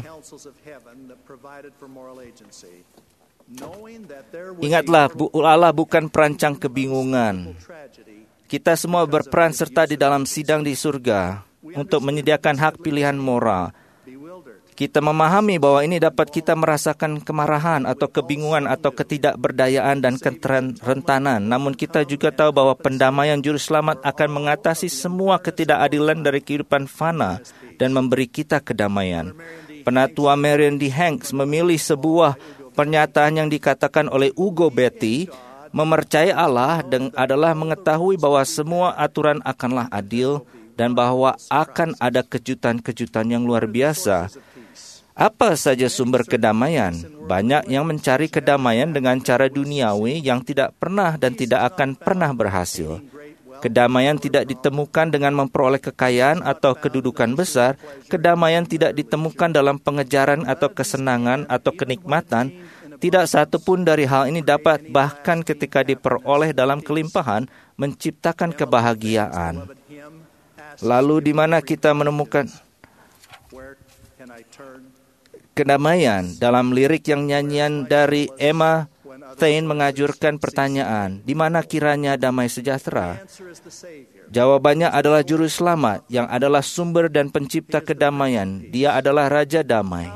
Ingatlah, Allah bukan perancang kebingungan. Kita semua berperan serta di dalam sidang di surga untuk menyediakan hak pilihan moral. Kita memahami bahwa ini dapat kita merasakan kemarahan atau kebingungan atau ketidakberdayaan dan kerentanan. Namun kita juga tahu bahwa pendamaian Juru Selamat akan mengatasi semua ketidakadilan dari kehidupan fana dan memberi kita kedamaian. Penatua Marion D. Hanks memilih sebuah pernyataan yang dikatakan oleh Ugo Betti, mempercayai Allah dan adalah mengetahui bahwa semua aturan akanlah adil dan bahwa akan ada kejutan-kejutan yang luar biasa. Apa saja sumber kedamaian? Banyak yang mencari kedamaian dengan cara duniawi yang tidak pernah dan tidak akan pernah berhasil. Kedamaian tidak ditemukan dengan memperoleh kekayaan atau kedudukan besar. Kedamaian tidak ditemukan dalam pengejaran atau kesenangan atau kenikmatan. Tidak satu pun dari hal ini dapat bahkan ketika diperoleh dalam kelimpahan menciptakan kebahagiaan. Lalu di mana kita menemukan kedamaian? Dalam lirik yang nyanyian dari Emma Tain mengajurkan pertanyaan, di mana kiranya damai sejahtera? Jawabannya adalah Juru Selamat yang adalah sumber dan pencipta kedamaian. Dia adalah Raja Damai.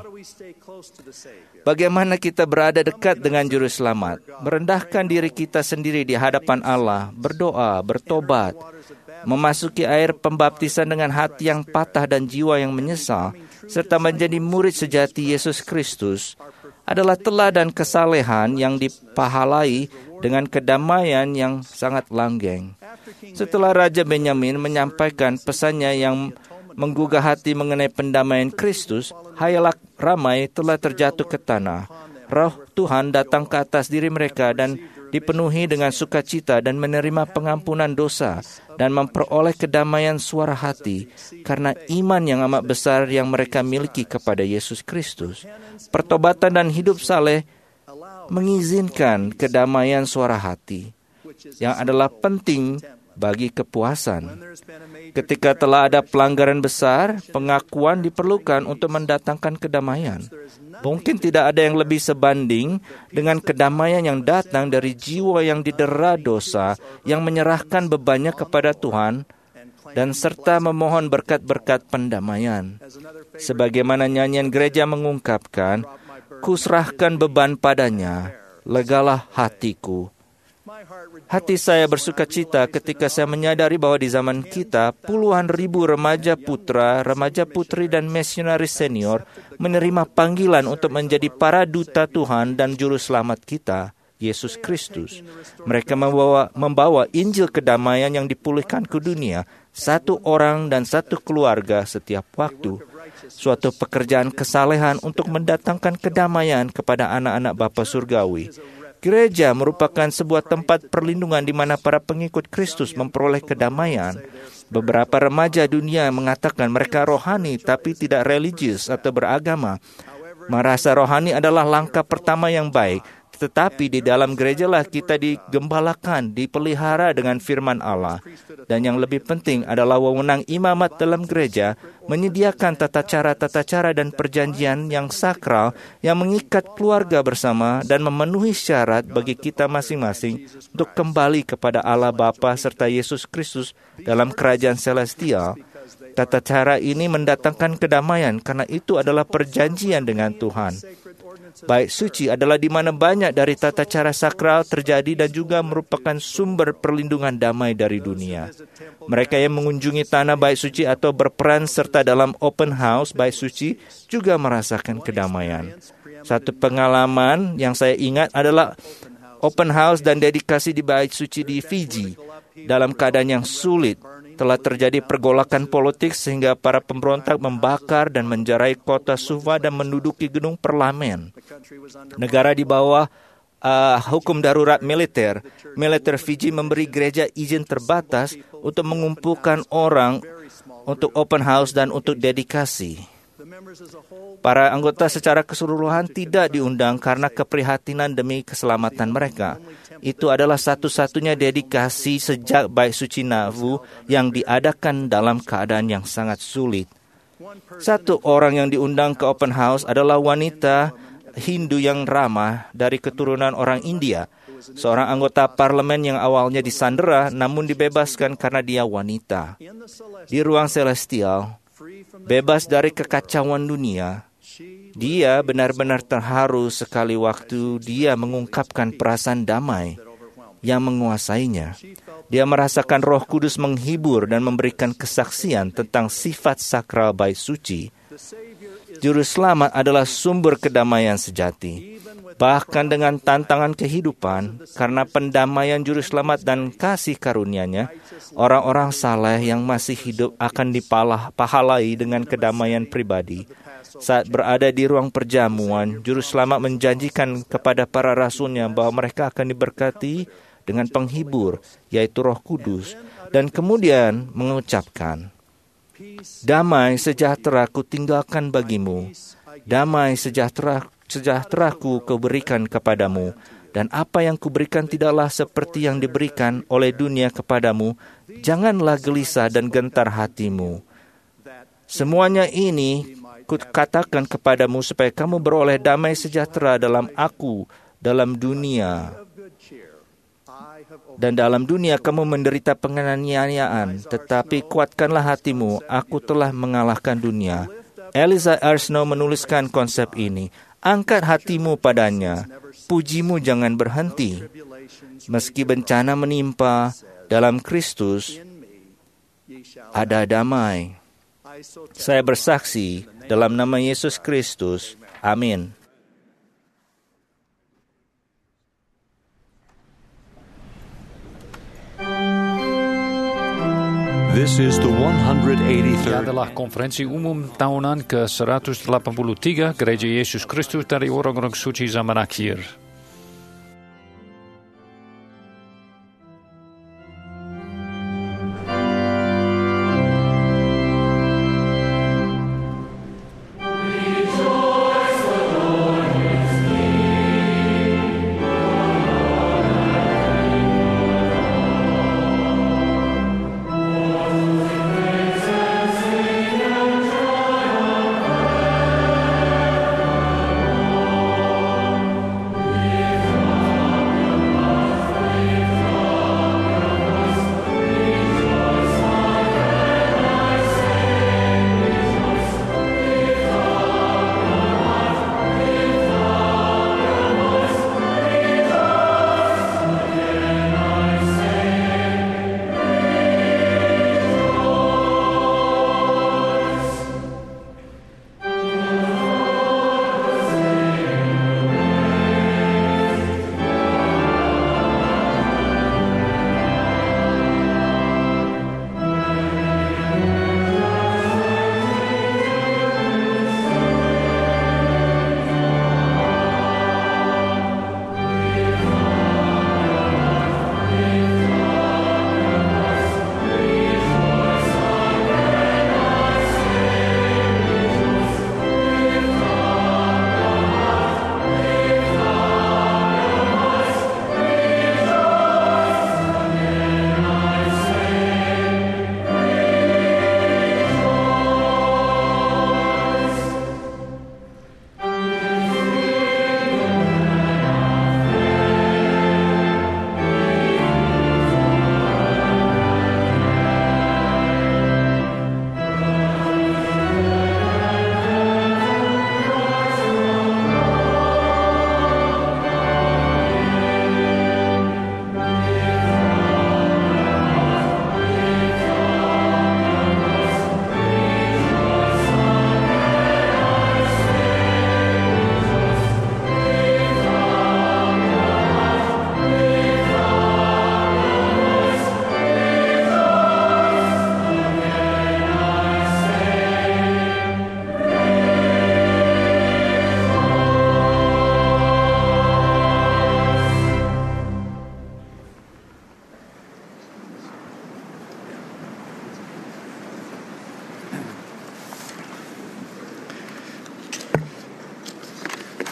Bagaimana kita berada dekat dengan Juru Selamat? Merendahkan diri kita sendiri di hadapan Allah, berdoa, bertobat, memasuki air pembaptisan dengan hati yang patah dan jiwa yang menyesal, serta menjadi murid sejati Yesus Kristus, adalah teladan kesalehan yang dipahalai dengan kedamaian yang sangat langgeng. Setelah Raja Benyamin menyampaikan pesannya yang menggugah hati mengenai pendamaian Kristus, hayalak ramai telah terjatuh ke tanah. Roh Tuhan datang ke atas diri mereka dan dipenuhi dengan sukacita dan menerima pengampunan dosa dan memperoleh kedamaian suara hati karena iman yang amat besar yang mereka miliki kepada Yesus Kristus. Pertobatan dan hidup saleh mengizinkan kedamaian suara hati yang adalah penting bagi kepuasan. Ketika telah ada pelanggaran besar, pengakuan diperlukan untuk mendatangkan kedamaian. Mungkin tidak ada yang lebih sebanding dengan kedamaian yang datang dari jiwa yang didera dosa, yang menyerahkan bebannya kepada Tuhan, dan serta memohon berkat-berkat pendamaian. Sebagaimana nyanyian gereja mengungkapkan, "Kuserahkan beban padanya, legalah hatiku." Hati saya bersuka cita ketika saya menyadari bahwa di zaman kita, puluhan ribu remaja putra, remaja putri, dan misionaris senior menerima panggilan untuk menjadi para duta Tuhan dan Juru Selamat kita, Yesus Kristus. Mereka membawa, membawa Injil kedamaian yang dipulihkan ke dunia, satu orang dan satu keluarga setiap waktu. Suatu pekerjaan kesalehan untuk mendatangkan kedamaian kepada anak-anak Bapa Surgawi. Gereja merupakan sebuah tempat perlindungan di mana para pengikut Kristus memperoleh kedamaian. Beberapa remaja dunia mengatakan mereka rohani tapi tidak religius atau beragama. Merasa rohani adalah langkah pertama yang baik, tetapi di dalam gerejalah kita digembalakan, dipelihara dengan firman Allah. Dan yang lebih penting adalah wewenang imamat dalam gereja menyediakan tata cara-tata cara dan perjanjian yang sakral yang mengikat keluarga bersama dan memenuhi syarat bagi kita masing-masing untuk kembali kepada Allah Bapa serta Yesus Kristus dalam kerajaan celestial. Tata cara ini mendatangkan kedamaian karena itu adalah perjanjian dengan Tuhan. Bait suci adalah di mana banyak dari tata cara sakral terjadi dan juga merupakan sumber perlindungan damai dari dunia. Mereka yang mengunjungi tanah bait suci atau berperan serta dalam open house bait suci juga merasakan kedamaian. Satu pengalaman yang saya ingat adalah open house dan dedikasi di bait suci di Fiji. Dalam keadaan yang sulit, telah terjadi pergolakan politik sehingga para pemberontak membakar dan menjarai kota Suva dan menduduki gedung parlemen. Negara di bawah uh, hukum darurat militer, militer Fiji memberi gereja izin terbatas untuk mengumpulkan orang untuk open house dan untuk dedikasi. Para anggota secara keseluruhan tidak diundang karena keprihatinan demi keselamatan mereka. Itu adalah satu-satunya dedikasi sejak bait suci Nauvoo yang diadakan dalam keadaan yang sangat sulit. Satu orang yang diundang ke open house adalah wanita Hindu yang ramah dari keturunan orang India. Seorang anggota parlemen yang awalnya disandera namun dibebaskan karena dia wanita. Di ruang celestial, bebas dari kekacauan dunia, dia benar-benar terharu sekali waktu dia mengungkapkan perasaan damai yang menguasainya. Dia merasakan Roh Kudus menghibur dan memberikan kesaksian tentang sifat sakral bait suci. Juru selamat adalah sumber kedamaian sejati. Bahkan dengan tantangan kehidupan, karena pendamaian juru selamat dan kasih karunia-Nya, orang-orang saleh yang masih hidup akan dipahalai dengan kedamaian pribadi. Saat berada di ruang perjamuan, juru selamat menjanjikan kepada para rasulnya bahwa mereka akan diberkati dengan penghibur, yaitu Roh Kudus, dan kemudian mengucapkan, "Damai sejahtera ku tinggalkan bagimu, damai sejahtera sejahteraku kuberikan kepadamu, dan apa yang kuberikan tidaklah seperti yang diberikan oleh dunia kepadamu. Janganlah gelisah dan gentar hatimu. Semuanya ini kukatakan kepadamu supaya kamu beroleh damai sejahtera dalam aku, dalam dunia. Dan dalam dunia kamu menderita penganiayaan, tetapi kuatkanlah hatimu, aku telah mengalahkan dunia." Eliza R. Snow menuliskan konsep ini. Angkat hatimu padanya, pujimu jangan berhenti. Meski bencana menimpa, dalam Kristus ada damai. Saya bersaksi dalam nama Yesus Kristus. Amin. This is the one hundred Ini eighty-third adalah konferensi umum tahunan ke seratus delapan puluh tiga Gereja Yesus Kristus dari orang-orang suci zaman akhir.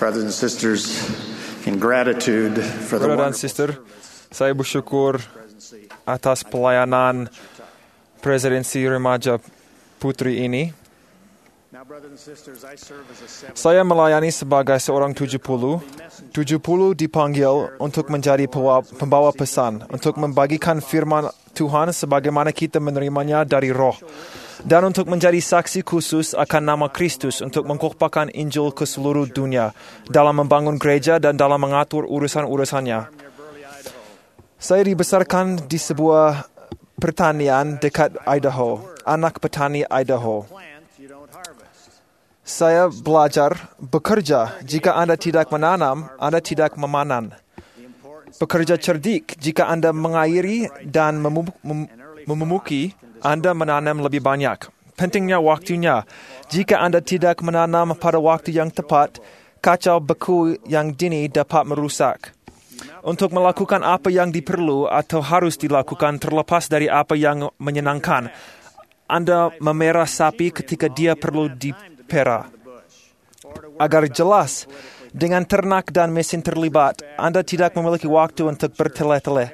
brothers and sisters, in gratitude for the Brother dan wonderful sister, saya bersyukur atas pelayanan presidensi remaja putri ini. Saya melayani sebagai seorang tujuh puluh. tujuh puluh dipanggil untuk menjadi pembawa pesan, untuk membagikan firman Tuhan sebagaimana kita menerimanya dari roh, dan untuk menjadi saksi khusus akan nama Kristus untuk mengkobarkan Injil ke seluruh dunia dalam membangun gereja dan dalam mengatur urusan-urusannya. Saya dibesarkan di sebuah pertanian dekat Idaho, anak petani Idaho. Saya belajar bekerja. Jika Anda tidak menanam, Anda tidak memanen. Bekerja cerdik. Jika Anda mengairi dan memumuki, Anda menanam lebih banyak. Pentingnya waktunya. Jika Anda tidak menanam pada waktu yang tepat, kacau beku yang dini dapat merusak. Untuk melakukan apa yang diperlu atau harus dilakukan terlepas dari apa yang menyenangkan, Anda memerah sapi ketika dia perlu dipera. Agar jelas, dengan ternak dan mesin terlibat, Anda tidak memiliki waktu untuk bertele-tele.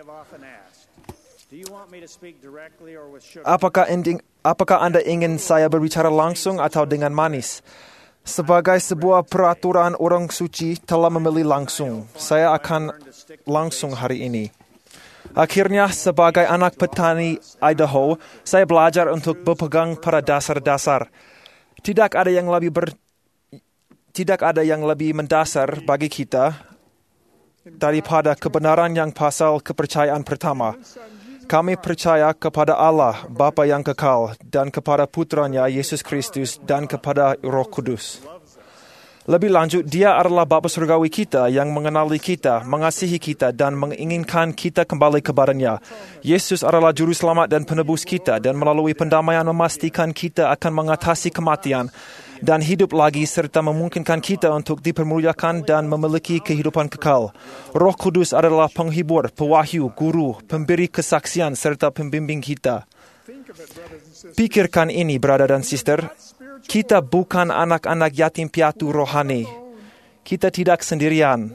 Apakah, ending, apakah Anda ingin saya berbicara langsung atau dengan manis? Sebagai sebuah peraturan orang suci telah memilih langsung. Saya akan langsung hari ini. Akhirnya, sebagai anak petani Idaho, saya belajar untuk berpegang pada dasar-dasar. Tidak ada yang lebih ber, tidak ada yang lebih mendasar bagi kita daripada kebenaran yang pasal kepercayaan pertama. Kami percaya kepada Allah, Bapa yang kekal, dan kepada Putranya, Yesus Kristus, dan kepada Roh Kudus. Lebih lanjut, Dia adalah Bapa surgawi kita yang mengenali kita, mengasihi kita, dan menginginkan kita kembali kepadanya. Yesus adalah Juru Selamat dan Penebus kita, dan melalui pendamaian memastikan kita akan mengatasi kematian dan hidup lagi, serta memungkinkan kita untuk dipermuliakan dan memiliki kehidupan kekal. Roh Kudus adalah penghibur, pewahyu, guru, pemberi kesaksian, serta pembimbing kita. Pikirkan ini, brother dan sister. Kita bukan anak-anak yatim piatu rohani. Kita tidak sendirian.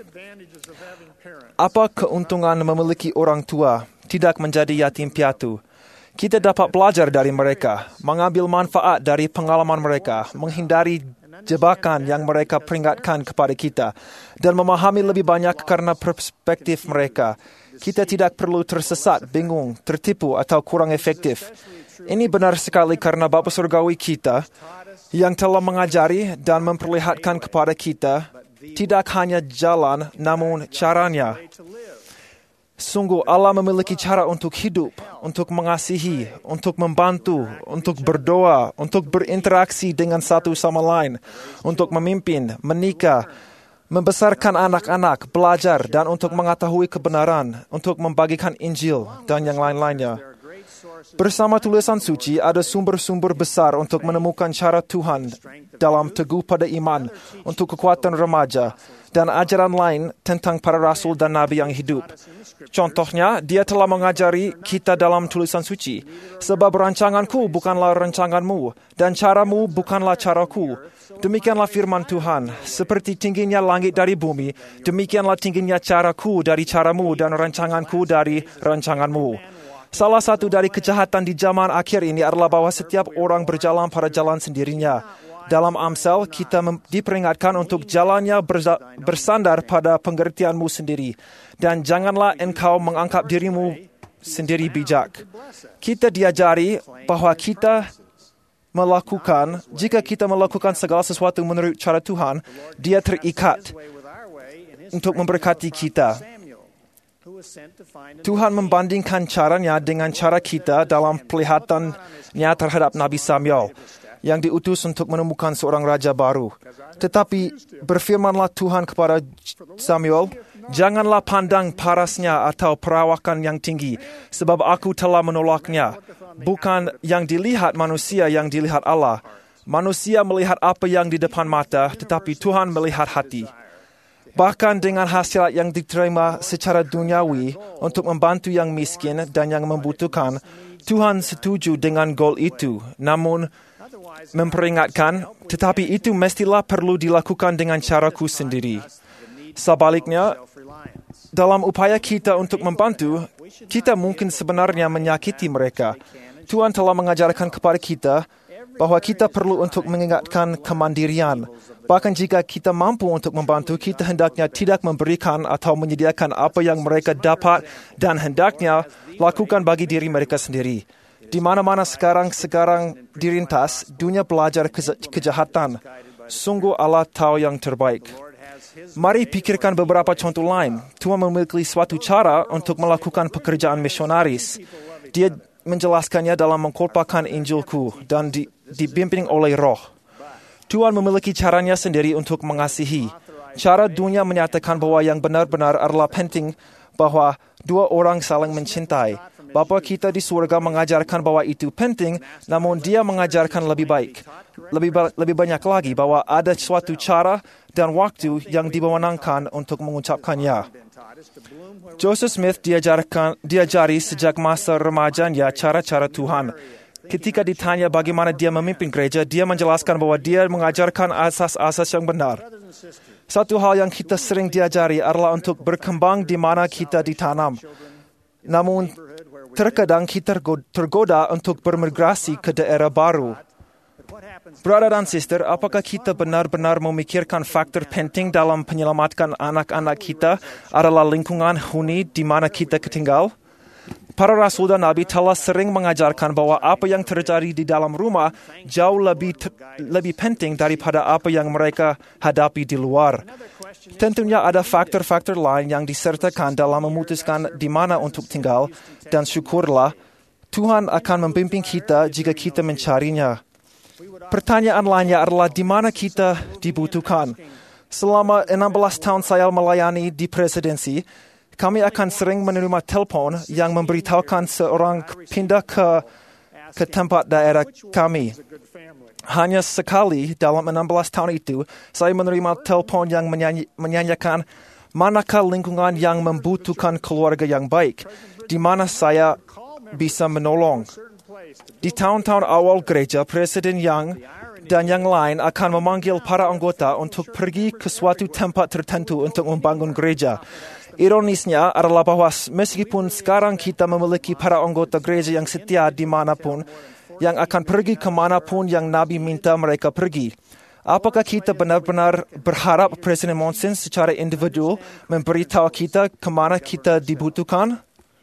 Apa keuntungan memiliki orang tua, tidak menjadi yatim piatu? Kita dapat belajar dari mereka, mengambil manfaat dari pengalaman mereka, menghindari jebakan yang mereka peringatkan kepada kita, dan memahami lebih banyak karena perspektif mereka. Kita tidak perlu tersesat, bingung, tertipu, atau kurang efektif. Ini benar sekali karena Bapa surgawi kita yang telah mengajari dan memperlihatkan kepada kita tidak hanya jalan, namun caranya. Sungguh Allah memiliki cara untuk hidup, untuk mengasihi, untuk membantu, untuk berdoa, untuk berinteraksi dengan satu sama lain, untuk memimpin, menikah, membesarkan anak-anak, belajar, dan untuk mengetahui kebenaran, untuk membagikan Injil, dan yang lain-lainnya. Bersama tulisan suci, ada sumber-sumber besar untuk menemukan cara Tuhan dalam teguh pada iman, untuk kekuatan remaja, dan ajaran lain tentang para rasul dan nabi yang hidup. Contohnya, dia telah mengajari kita dalam tulisan suci, sebab rancanganku bukanlah rancanganmu, dan caramu bukanlah caraku. Demikianlah firman Tuhan, seperti tingginya langit dari bumi, demikianlah tingginya caraku dari caramu dan rancanganku dari rancanganmu. Salah satu dari kejahatan di zaman akhir ini adalah bahwa setiap orang berjalan pada jalan sendirinya. Dalam Amsal, kita mem- diperingatkan untuk jalannya berza- bersandar pada pengertianmu sendiri. Dan janganlah engkau menganggap dirimu sendiri bijak. Kita diajari bahwa kita melakukan, jika kita melakukan segala sesuatu menurut cara Tuhan, Dia terikat untuk memberkati kita. Tuhan membandingkan caranya dengan cara kita dalam pelihatannya terhadap Nabi Samuel yang diutus untuk menemukan seorang raja baru. Tetapi berfirmanlah Tuhan kepada Samuel, janganlah pandang parasnya atau perawakan yang tinggi, sebab aku telah menolaknya. Bukan yang dilihat manusia yang dilihat Allah. Manusia melihat apa yang di depan mata, tetapi Tuhan melihat hati. Bahkan dengan hasil yang diterima secara duniawi untuk membantu yang miskin dan yang membutuhkan, Tuhan setuju dengan gol itu. Namun, memperingatkan, tetapi itu mestilah perlu dilakukan dengan caraku sendiri. Sebaliknya, dalam upaya kita untuk membantu, kita mungkin sebenarnya menyakiti mereka. Tuhan telah mengajarkan kepada kita bahwa kita perlu untuk mengingatkan kemandirian. Bahkan jika kita mampu untuk membantu, kita hendaknya tidak memberikan atau menyediakan apa yang mereka dapat dan hendaknya lakukan bagi diri mereka sendiri. Di mana-mana sekarang-sekarang dirintas, dunia belajar ke- kejahatan. Sungguh Allah tahu yang terbaik. Mari pikirkan beberapa contoh lain. Tuhan memiliki suatu cara untuk melakukan pekerjaan misionaris. Dia menjelaskannya dalam mengkhotbahkan Injilku dan di, dibimbing oleh Roh. Tuhan memiliki caranya sendiri untuk mengasihi. Cara dunia menyatakan bahwa yang benar-benar adalah penting bahwa dua orang saling mencintai. Bapa kita di surga mengajarkan bahwa itu penting, namun Dia mengajarkan lebih baik. Lebih, ba- lebih banyak lagi bahwa ada suatu cara dan waktu yang dibenarkan untuk mengucapkannya. Joseph Smith diajarkan, diajari sejak masa remajanya cara-cara Tuhan. Ketika ditanya bagaimana dia memimpin gereja, dia menjelaskan bahwa dia mengajarkan asas-asas yang benar. Satu hal yang kita sering diajari adalah untuk berkembang di mana kita ditanam. Namun, terkadang kita tergoda untuk bermigrasi ke daerah baru. Brother dan sister, apakah kita benar-benar memikirkan faktor penting dalam menyelamatkan anak-anak kita adalah lingkungan huni di mana kita tinggal? Para rasul dan nabi telah sering mengajarkan bahwa apa yang terjadi di dalam rumah jauh lebih te- lebih penting daripada apa yang mereka hadapi di luar. Tentunya ada faktor-faktor lain yang disertakan dalam memutuskan di mana untuk tinggal, dan syukurlah Tuhan akan membimbing kita jika kita mencarinya. Pertanyaan lainnya adalah di mana kita dibutuhkan. Selama enam belas tahun saya melayani di presidensi, kami akan sering menerima telepon yang memberitahukan seorang pindah ke, ke tempat daerah kami. Hanya sekali dalam enam belas tahun itu, saya menerima telepon yang menyanyi, menyanyikan manakah lingkungan yang membutuhkan keluarga yang baik, di mana saya bisa menolong. Di tahun-tahun awal gereja, Presiden Young dan yang lain akan memanggil para anggota untuk pergi ke suatu tempat tertentu untuk membangun gereja. Ironisnya adalah bahwa meskipun sekarang kita memiliki para anggota gereja yang setia dimanapun, yang akan pergi kemanapun yang Nabi minta mereka pergi. Apakah kita benar-benar berharap Presiden Monson secara individu memberitahu kita kemana kita dibutuhkan?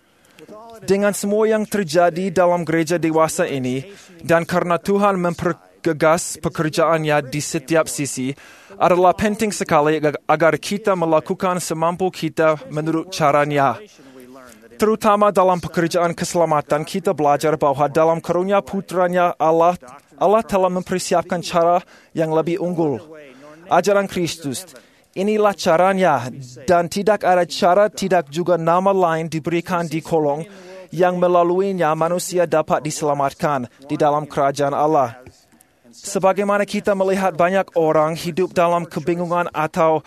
Dengan semua yang terjadi dalam gereja dewasa ini, dan karena Tuhan mempergegas pekerjaannya di setiap sisi, adalah penting sekali agar kita melakukan semampu kita menurut caranya. Terutama dalam pekerjaan keselamatan, kita belajar bahwa dalam karunia putranya Allah, Allah telah mempersiapkan cara yang lebih unggul. Ajaran Kristus, inilah caranya, dan tidak ada cara, tidak juga nama lain diberikan di kolong yang melaluinya manusia dapat diselamatkan di dalam kerajaan Allah. Sebagaimana kita melihat banyak orang hidup dalam kebingungan atau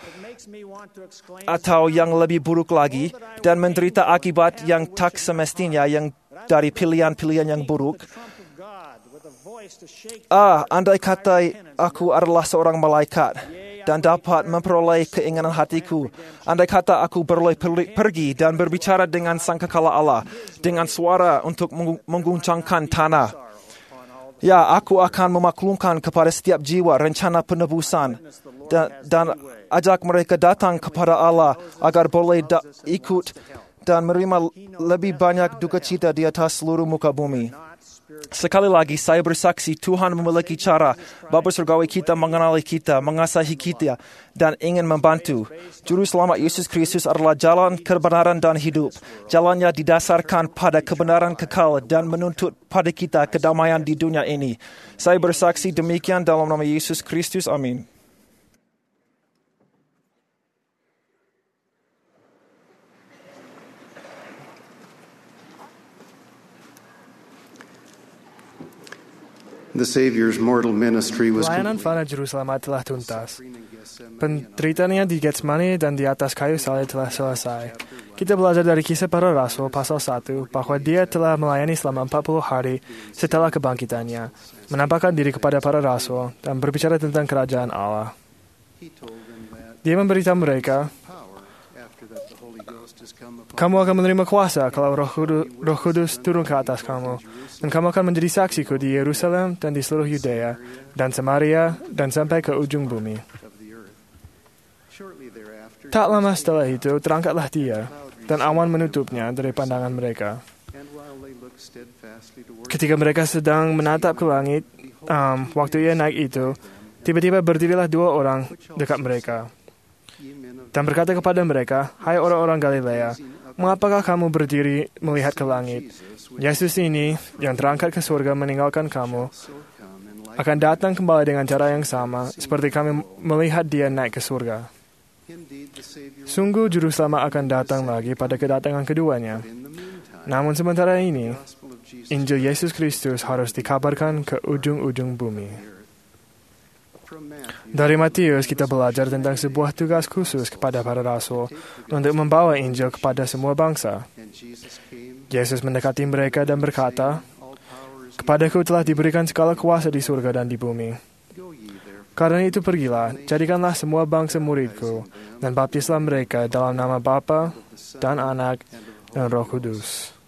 atau yang lebih buruk lagi dan menderita akibat yang tak semestinya yang dari pilihan-pilihan yang buruk. Ah, andai kata aku adalah seorang malaikat dan dapat memperoleh keinginan hatiku. Andai kata aku boleh pergi dan berbicara dengan sangkakala Allah, dengan suara untuk mengguncangkan tanah. Ya, aku akan memaklumkan kepada setiap jiwa rencana penebusan dan, dan ajak mereka datang kepada Allah agar boleh da- ikut dan menerima lebih banyak duka cita di atas seluruh muka bumi. Sekali lagi, saya bersaksi Tuhan memiliki cara Bapa Surgawi kita mengenali kita, mengasihi kita, dan ingin membantu. Juru Selamat Yesus Kristus adalah jalan kebenaran dan hidup. Jalannya didasarkan pada kebenaran kekal dan menuntut pada kita kedamaian di dunia ini. Saya bersaksi demikian dalam nama Yesus Kristus. Amin. The Savior's mortal ministry was Pelayanan Fana Juru Selamat telah tuntas. Penderitaannya di Getsemani dan di atas kayu salib telah selesai. Kita belajar dari Kisah Para Rasul pasal satu bahwa dia telah melayani selama empat puluh hari setelah kebangkitannya, menampakkan diri kepada para rasul dan berbicara tentang kerajaan Allah. Dia memberitahu mereka, kamu akan menerima kuasa kalau Roh Kudus, Roh Kudus turun ke atas kamu, dan kamu akan menjadi saksiku di Yerusalem dan di seluruh Yudea dan Samaria dan sampai ke ujung bumi. Tak lama setelah itu, terangkatlah dia, dan awan menutupnya dari pandangan mereka. Ketika mereka sedang menatap ke langit, um, waktu ia naik itu, tiba-tiba berdirilah dua orang dekat mereka, dan berkata kepada mereka, hai orang-orang Galilea, mengapakah kamu berdiri melihat ke langit? Yesus ini, yang terangkat ke surga meninggalkan kamu, akan datang kembali dengan cara yang sama, seperti kami melihat dia naik ke surga. Sungguh Juru Selamat akan datang lagi pada kedatangan keduanya. Namun sementara ini, Injil Yesus Kristus harus dikabarkan ke ujung-ujung bumi. Dari Matius kita belajar tentang sebuah tugas khusus kepada para rasul untuk membawa Injil kepada semua bangsa. Yesus mendekati mereka dan berkata, kepadaku telah diberikan segala kuasa di surga dan di bumi. Karena itu pergilah, jadikanlah semua bangsa muridku, dan baptislah mereka dalam nama Bapa dan Anak dan Roh Kudus.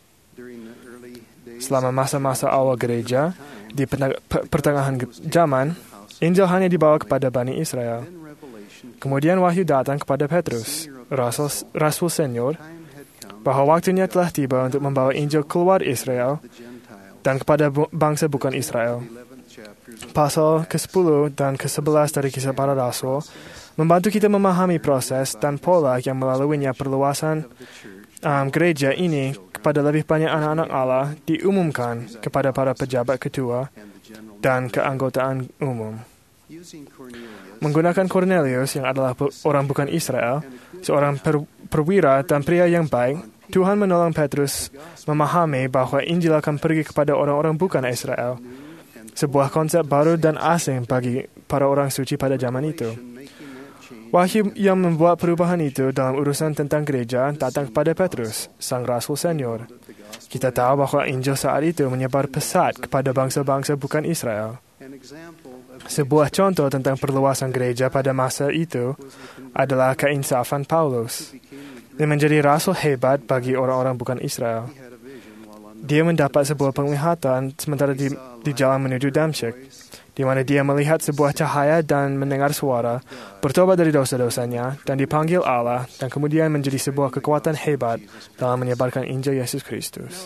Selama masa-masa awal gereja, di pertengahan zaman, Injil hanya dibawa kepada Bani Israel. Kemudian wahyu datang kepada Petrus, Rasul, Rasul Senior, bahwa waktunya telah tiba untuk membawa Injil keluar Israel dan kepada bangsa bukan Israel. Pasal ke sepuluh dan ke sebelas dari Kisah Para Rasul membantu kita memahami proses dan pola yang melaluinya perluasan um, gereja ini kepada lebih banyak anak-anak Allah diumumkan kepada para pejabat ketua dan keanggotaan umum. Menggunakan Cornelius yang adalah orang bukan Israel, seorang per, perwira dan pria yang baik, Tuhan menolong Petrus memahami bahwa Injil akan pergi kepada orang-orang bukan Israel. Sebuah konsep baru dan asing bagi para orang suci pada zaman itu. Wahyu yang membuat perubahan itu dalam urusan tentang gereja datang kepada Petrus, sang Rasul Senior. Kita tahu bahwa Injil saat itu menyebar pesat kepada bangsa-bangsa bukan Israel. Sebuah contoh tentang perluasan gereja pada masa itu adalah keinsafan Paulus. Dia menjadi rasul hebat bagi orang-orang bukan Israel. Dia mendapat sebuah penglihatan sementara di, di jalan menuju Damsyik, di mana dia melihat sebuah cahaya dan mendengar suara, bertobat dari dosa-dosanya, dan dipanggil Allah, dan kemudian menjadi sebuah kekuatan hebat dalam menyebarkan Injil Yesus Kristus.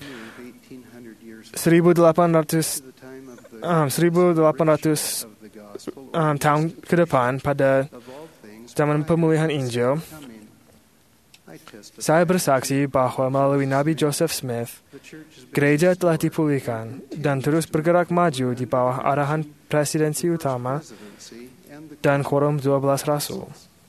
seribu delapan ratus um, seribu delapan ratus um, tahun ke depan, pada zaman pemulihan Injil, saya bersaksi bahwa melalui Nabi Joseph Smith, gereja telah dipulihkan dan terus bergerak maju di bawah arahan presidensi utama dan quorum dua belas rasul.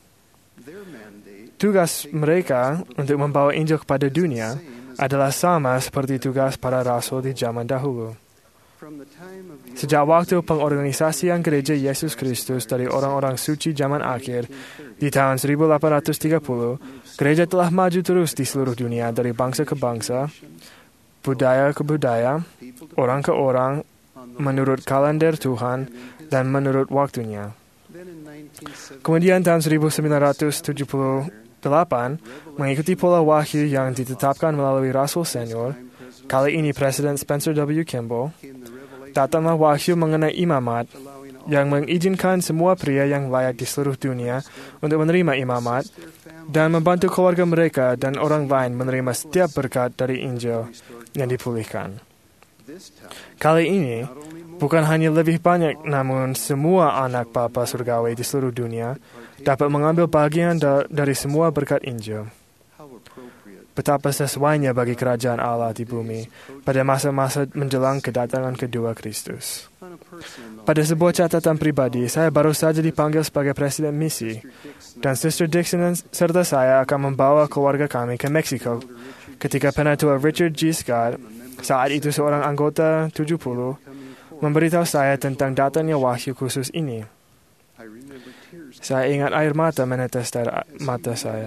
Tugas mereka untuk membawa Injil kepada dunia adalah sama seperti tugas para rasul di zaman dahulu. Sejak waktu pengorganisasian gereja Yesus Kristus dari orang-orang suci zaman akhir di tahun seribu delapan ratus tiga puluh, gereja telah maju terus di seluruh dunia dari bangsa ke bangsa, budaya ke budaya, orang ke orang, menurut kalender Tuhan dan menurut waktunya. Kemudian tahun seribu sembilan ratus tujuh puluh delapan, mengikuti pola wahyu yang ditetapkan melalui Rasul Senior, kali ini Presiden Spencer W. Kimball, datanglah wahyu mengenai imamat yang mengizinkan semua pria yang layak di seluruh dunia untuk menerima imamat dan membantu keluarga mereka dan orang lain menerima setiap berkat dari Injil yang dipulihkan. Kali ini, bukan hanya lebih banyak, namun semua anak Bapa surgawi di seluruh dunia dapat mengambil bagian da- dari semua berkat Injil. Betapa sesuainya bagi kerajaan Allah di bumi pada masa-masa menjelang kedatangan kedua Kristus. Pada sebuah catatan pribadi, saya baru saja dipanggil sebagai presiden misi, dan Sister Dixon serta saya akan membawa keluarga kami ke Meksiko ketika Penatua Richard G. Scott, saat itu seorang anggota tujuh puluh, memberitahu saya tentang datangnya wahyu khusus ini. Saya ingat air mata menetes dari mata saya.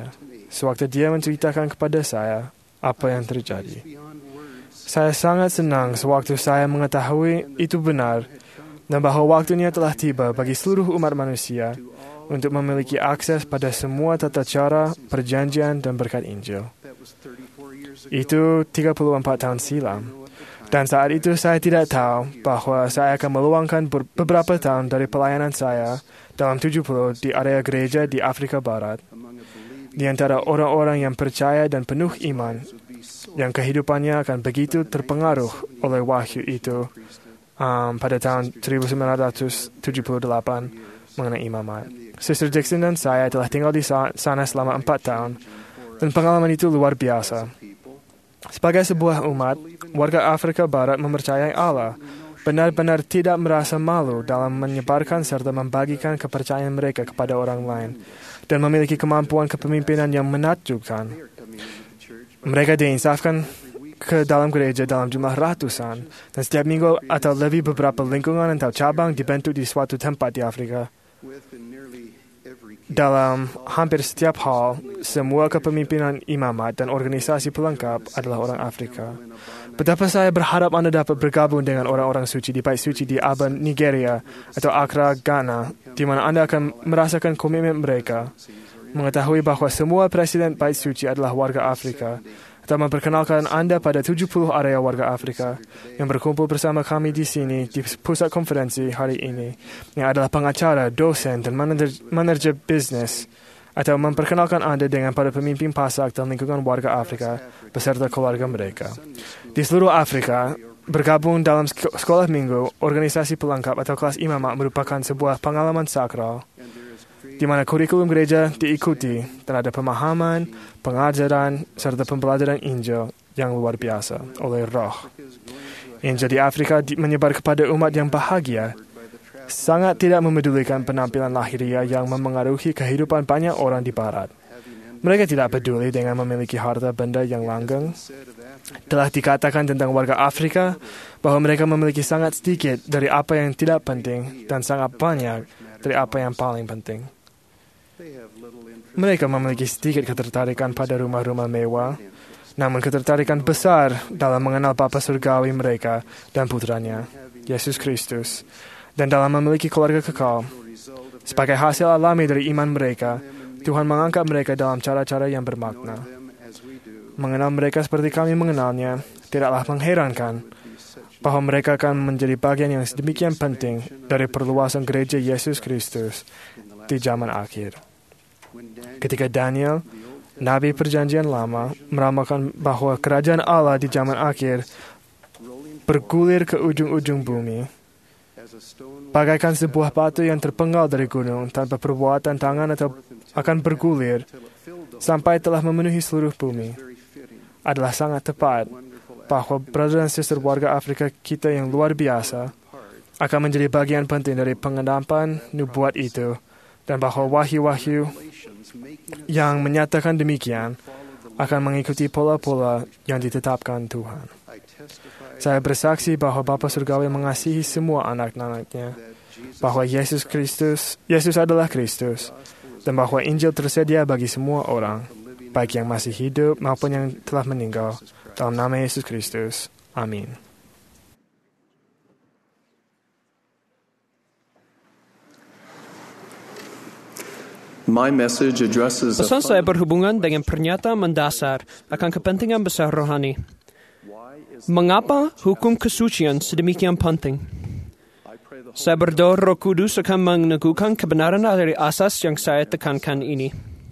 sewaktu dia menceritakan kepada saya apa yang terjadi. Saya sangat senang sewaktu saya mengetahui itu benar dan bahawa waktunya telah tiba bagi seluruh umat manusia untuk memiliki akses pada semua tata cara, perjanjian, dan berkat Injil. Itu tiga puluh empat tahun silam. Dan saat itu saya tidak tahu bahawa saya akan meluangkan beberapa tahun dari pelayanan saya dalam tujuh puluh di area gereja di Afrika Barat, di antara orang-orang yang percaya dan penuh iman, yang kehidupannya akan begitu terpengaruh oleh wahyu itu um, pada tahun seribu sembilan ratus tujuh puluh delapan mengenai imamat. Sister Dixon dan saya telah tinggal di sana selama empat tahun, dan pengalaman itu luar biasa. Sebagai sebuah umat, warga Afrika Barat mempercayai Allah, benar-benar tidak merasa malu dalam menyebarkan serta membagikan kepercayaan mereka kepada orang lain, dan memiliki kemampuan kepemimpinan yang menakjubkan. Mereka diinsafkan ke dalam gereja dalam jumlah ratusan, dan setiap minggu atau lebih beberapa lingkungan atau cabang dibentuk di suatu tempat di Afrika. Dalam hampir setiap hal, semua kepemimpinan imamat dan organisasi pelengkap adalah orang Afrika. Betapa saya berharap Anda dapat bergabung dengan orang-orang suci di Bait Suci di Aba, Nigeria, atau Accra, Ghana, di mana Anda akan merasakan komitmen mereka, mengetahui bahawa semua presiden Bait Suci adalah warga Afrika, atau memperkenalkan Anda pada tujuh puluh area warga Afrika yang berkumpul bersama kami di sini di pusat konferensi hari ini, yang adalah pengacara, dosen, dan manajer, manajer bisnis, atau memperkenalkan Anda dengan para pemimpin pasak dan lingkungan warga Afrika beserta keluarga mereka. Di seluruh Afrika, bergabung dalam sekolah minggu, organisasi pelengkap atau kelas imamat merupakan sebuah pengalaman sakral, di mana kurikulum gereja diikuti dan ada pemahaman, pengajaran, serta pembelajaran Injil yang luar biasa oleh Roh. Injil di Afrika menyebar kepada umat yang bahagia, sangat tidak memedulikan penampilan lahiriah yang memengaruhi kehidupan banyak orang di Barat. Mereka tidak peduli dengan memiliki harta benda yang langgeng. Telah dikatakan tentang warga Afrika bahwa mereka memiliki sangat sedikit dari apa yang tidak penting dan sangat banyak dari apa yang paling penting. Mereka memiliki sedikit ketertarikan pada rumah-rumah mewah, namun ketertarikan besar dalam mengenal Bapa Surgawi mereka dan putranya, Yesus Kristus, dan dalam memiliki keluarga kekal. Sebagai hasil alami dari iman mereka, Tuhan mengangkat mereka dalam cara-cara yang bermakna. Mengenal mereka seperti kami mengenalnya, tidaklah mengherankan bahwa mereka akan menjadi bagian yang sedemikian penting dari perluasan gereja Yesus Kristus di zaman akhir. Ketika Daniel, Nabi Perjanjian Lama, meramalkan bahwa kerajaan Allah di zaman akhir bergulir ke ujung-ujung bumi, bagaikan sebuah batu yang terpenggal dari gunung tanpa perbuatan tangan atau akan bergulir sampai telah memenuhi seluruh bumi, adalah sangat tepat bahwa brother dan sister warga Afrika kita yang luar biasa akan menjadi bagian penting dari pengenapan nubuat itu, dan bahwa wahyu-wahyu yang menyatakan demikian akan mengikuti pola-pola yang ditetapkan Tuhan. Saya bersaksi bahwa Bapa Surgawi mengasihi semua anak-anaknya, bahwa Yesus Kristus, Yesus adalah Kristus, dan bahwa Injil tersedia bagi semua orang, baik yang masih hidup maupun yang telah meninggal, dalam nama Yesus Kristus. Amin. Pesan saya berhubungan dengan pernyataan mendasar akan kepentingan besar rohani. Mengapa hukum kesucian sedemikian penting? Saya berdoa Roh Kudus akan meneguhkan kebenaran dari asas yang saya tekankan ini.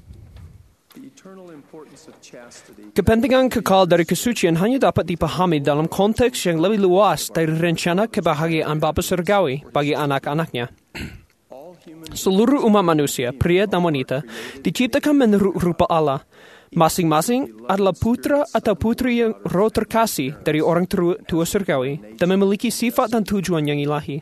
Kepentingan kekal dari kesucian hanya dapat dipahami dalam konteks yang lebih luas dari rencana kebahagiaan Bapa Surgawi bagi anak-anaknya. Seluruh umat manusia, pria dan wanita, diciptakan menurut rupa Allah. Masing-masing adalah putra atau putri yang roh terkasih dari orang tua surgawi dan memiliki sifat dan tujuan yang ilahi.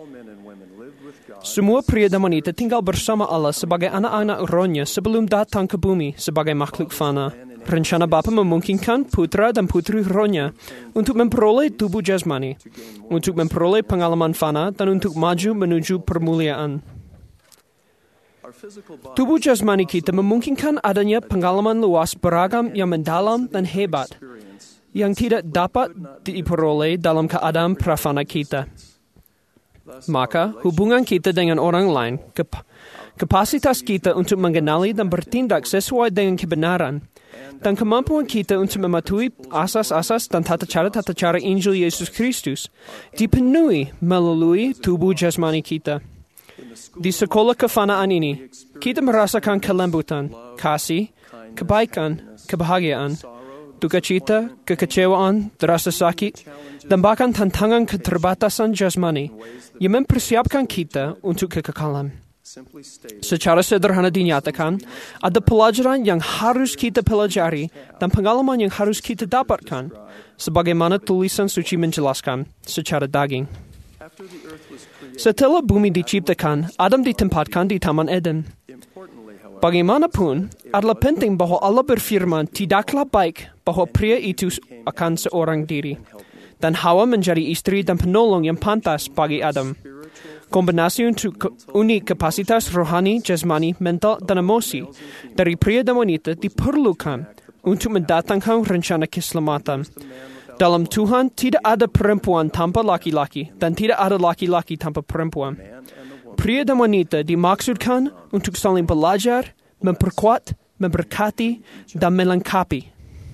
Semua pria dan wanita tinggal bersama Allah sebagai anak-anak rohnya sebelum datang ke bumi sebagai makhluk fana. Rencana Bapa memungkinkan putra dan putri rohnya untuk memperoleh tubuh jasmani, untuk memperoleh pengalaman fana, dan untuk maju menuju permuliaan. Tubuh jasmani kita memungkinkan adanya pengalaman luas beragam yang mendalam dan hebat yang tidak dapat diperoleh dalam keadaan prafana kita. Maka, hubungan kita dengan orang lain, kep- kapasitas kita untuk mengenali dan bertindak sesuai dengan kebenaran, dan kemampuan kita untuk mematuhi asas-asas dan tata cara-tata cara Injil Yesus Kristus dipenuhi melalui tubuh jasmani kita. Di sekolah kefanaan ini, kita merasakan kelembutan, kasih, kebaikan, kebahagiaan, duka cita, kekecewaan, rasa sakit, dan bahkan tantangan keterbatasan jasmani yang mempersiapkan kita untuk kekekalan. Secara sederhana dinyatakan, ada pelajaran yang harus kita pelajari dan pengalaman yang harus kita dapatkan, sebagaimana tulisan suci menjelaskan, secara daging. Setelah bumi diciptakan, Adam ditempatkan di Taman Eden. Bagaimanapun, adalah penting bahwa Allah berfirman tidaklah baik bahwa pria itu akan seorang diri, dan Hawa menjadi istri dan penolong yang pantas bagi Adam. Kombinasi untuk unik kapasitas rohani, jasmani, mental, dan emosi dari pria dan wanita diperlukan untuk mendatangkan rencana keselamatan. Dalam Tuhan tidak ada perempuan tanpa laki-laki dan tidak ada laki-laki tanpa perempuan. Pria dan wanita dimaksudkan untuk saling belajar, memperkuat, memberkati, dan melengkapi.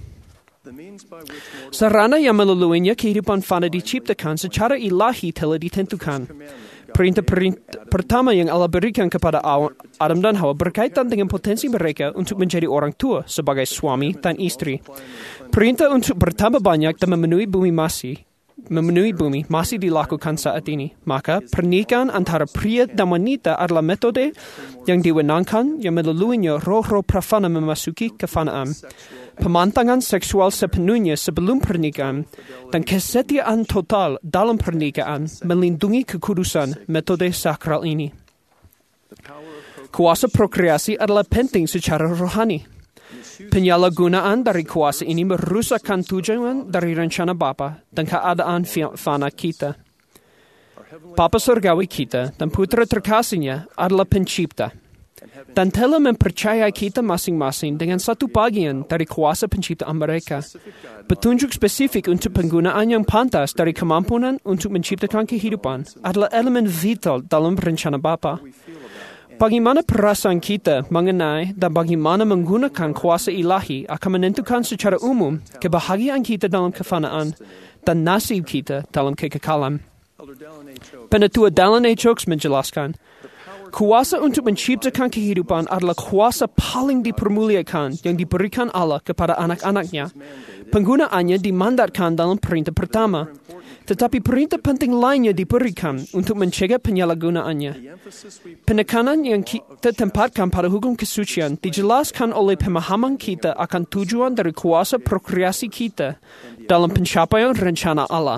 Sarana yang melaluinya kehidupan fana diciptakan secara ilahi telah ditentukan. Perintah-perintah pertama yang Allah berikan kepada Adam dan Hawa berkaitan dengan potensi mereka untuk menjadi orang tua sebagai suami dan istri. Perintah untuk bertambah banyak dan memenuhi bumi masih memenuhi bumi masih dilakukan saat ini. Maka pernikahan antara pria dan wanita adalah metode yang diwenangkan yang melaluinya roh-roh prafana memasuki kefanaan. Pemantangan seksual sepenuhnya sebelum pernikahan dan kesetiaan total dalam pernikahan melindungi kekudusan metode sakral ini. Kuasa prokreasi adalah penting secara rohani. Penyalahgunaan dari kuasa ini merusakkan tujuan dari rencana Bapa dan keadaan fana kita. Bapa surgawi kita dan putra terkasihnya adalah pencipta, dan telah mempercayai kita masing-masing dengan satu bagian dari kuasa penciptaan mereka. Petunjuk spesifik untuk penggunaan yang pantas dari kemampuan untuk menciptakan kehidupan adalah elemen vital dalam rencana Bapa. Bagaimana perasaan kita mengenai dan bagaimana menggunakan kuasa ilahi akan menentukan secara umum kebahagiaan kita dalam kefanaan dan nasib kita dalam kekekalan. Penatua Dallin H. Oaks menjelaskan, kuasa untuk menciptakan kehidupan adalah kuasa paling dipermuliakan yang diberikan Allah kepada anak-anaknya. Penggunaannya dimandatkan dalam perintah pertama. Tetapi perintah penting lainnya diberikan untuk mencegah penyalahgunaannya. Penekanan yang kita tempatkan pada hukum kesucian dijelaskan oleh pemahaman kita akan tujuan dari kuasa prokreasi kita dalam pencapaian rencana Allah.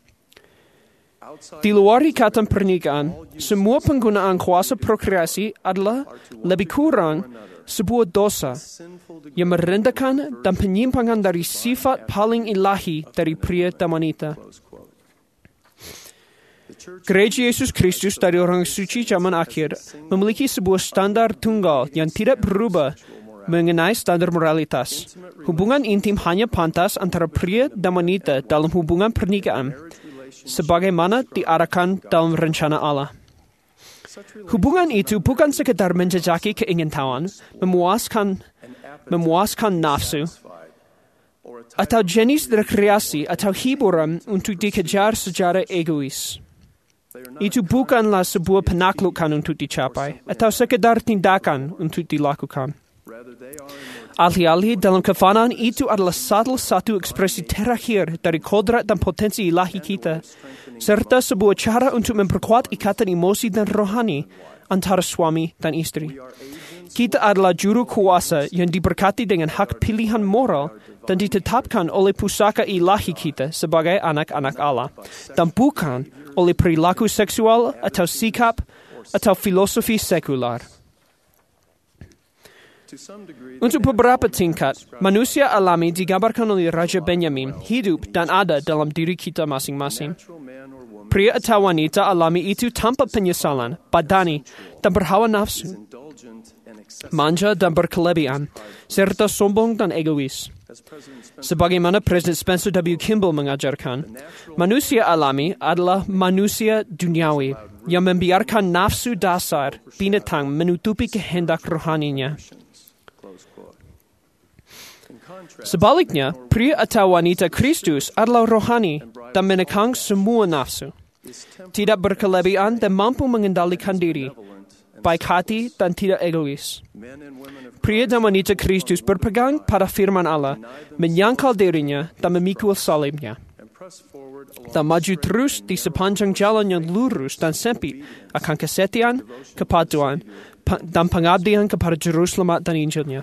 Di luar ikatan pernikahan, semua penggunaan kuasa prokreasi adalah lebih kurang sebuah dosa yang merendahkan dan penyimpangan dari sifat paling ilahi dari pria dan wanita. Gereja Yesus Kristus dari orang suci zaman akhir memiliki sebuah standar tunggal yang tidak berubah mengenai standar moralitas. Hubungan intim hanya pantas antara pria dan wanita dalam hubungan pernikahan, sebagaimana diarahkan dalam rencana Allah. Hubungan itu bukan sekedar menjejaki keingintahuan, memuaskan, memuaskan nafsu, atau jenis rekreasi atau hiburan untuk dikejar secara egois. Itu bukanlah sebuah penaklukan untuk dicapai, atau sekedar tindakan untuk dilakukan. Alih-alih dalam kefanaan itu adalah salah satu ekspresi terakhir dari kodrat dan potensi ilahi kita, serta sebuah cara untuk memperkuat ikatan emosi dan rohani antara suami dan istri. Kita adalah juru kuasa yang diberkati dengan hak pilihan moral dan ditetapkan oleh pusaka ilahi kita sebagai anak-anak Allah, dan bukan oleh perilaku seksual atau sikap atau filosofi sekular. Untuk beberapa tingkat, manusia alami digambarkan oleh Raja Benyamin hidup dan ada dalam diri kita masing-masing. Pria atau wanita alami itu tanpa penyesalan, badani, dan berhawa nafsu. manja dan berkelebihan, serta sombong dan egois. Sebagaimana Presiden Spencer W. Kimball mengajarkan, manusia alami adalah manusia duniawi yang membiarkan nafsu dasar binatang menutupi kehendak rohaninya. Sebaliknya, pria atau wanita Kristus adalah rohani dan menekang semua nafsu, tidak berkelebihan dan mampu mengendalikan diri, baik hati dan tidak egois. Pria dan wanita Kristus berpegang pada firman Allah, menyangkal dirinya dan memikul salibnya, dan maju terus di sepanjang jalan yang lurus dan sempit akan kesetiaan, kepatuhan, dan pengabdian kepada Juru Selamat dan Injilnya.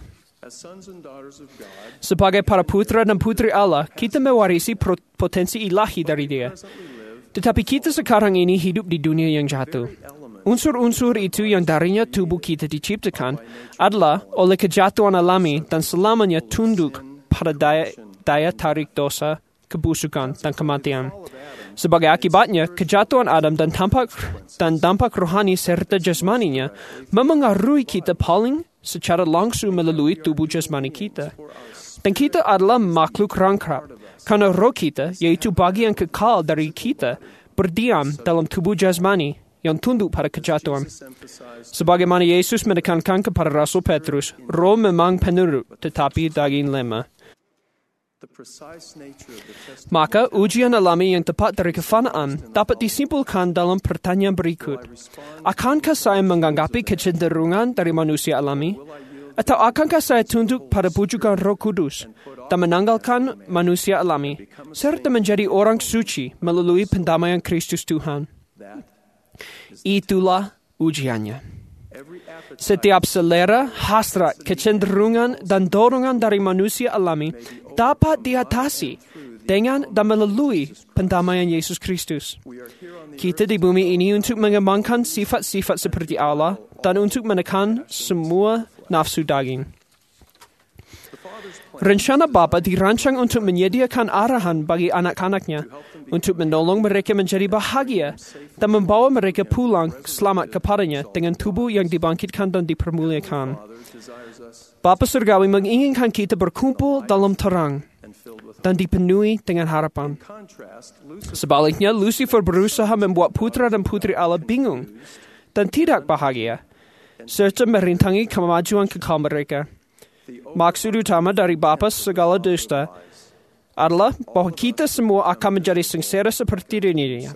Sebagai para putra dan putri Allah, kita mewarisi potensi ilahi dari Dia. Tetapi kita sekarang ini hidup di dunia yang jatuh. Unsur-unsur itu yang darinya tubuh kita diciptakan adalah oleh kejatuhan alami dan selamanya tunduk pada daya, daya tarik dosa, kebusukan, dan kematian. Sebagai akibatnya, kejatuhan Adam dan dampak, dan dampak rohani serta jasmaninya memengaruhi kita paling secara langsung melalui tubuh jasmani kita. Dan kita adalah makhluk rangkap, karena roh kita, yaitu bagian kekal dari kita, berdiam dalam tubuh jasmani yang tunduk pada kejatuhan. Sebagaimana Yesus menekankan kepada Rasul Petrus, roh memang penurut, tetapi daging lemah. Maka ujian alami yang tepat dari kefanaan dapat disimpulkan dalam pertanyaan berikut. Akankah saya menganggapi kecenderungan dari manusia alami? Atau akankah saya tunduk pada pujukan Roh Kudus dan menanggalkan manusia alami, serta menjadi orang suci melalui pendamaian Kristus Tuhan? Itulah ujiannya. Setiap selera, hasrat, kecenderungan, dan dorongan dari manusia alami dapat diatasi dengan dan melalui pendamaian Yesus Kristus. Kita di bumi ini untuk mengembangkan sifat-sifat seperti Allah dan untuk menekan semua nafsu daging. Rencana Bapa dirancang untuk menyediakan arahan bagi anak-anaknya, untuk menolong mereka menjadi bahagia dan membawa mereka pulang selamat kepadanya dengan tubuh yang dibangkitkan dan dipermuliakan. Bapa Surgawi menginginkan kita berkumpul dalam terang dan dipenuhi dengan harapan. Sebaliknya, Lucifer berusaha membuat putra dan putri Allah bingung dan tidak bahagia, serta merintangi kemajuan kekal mereka. Maksud utama dari Bapa segala dusta adalah bahwa kita semua akan menjadi sengsara seperti dirinya.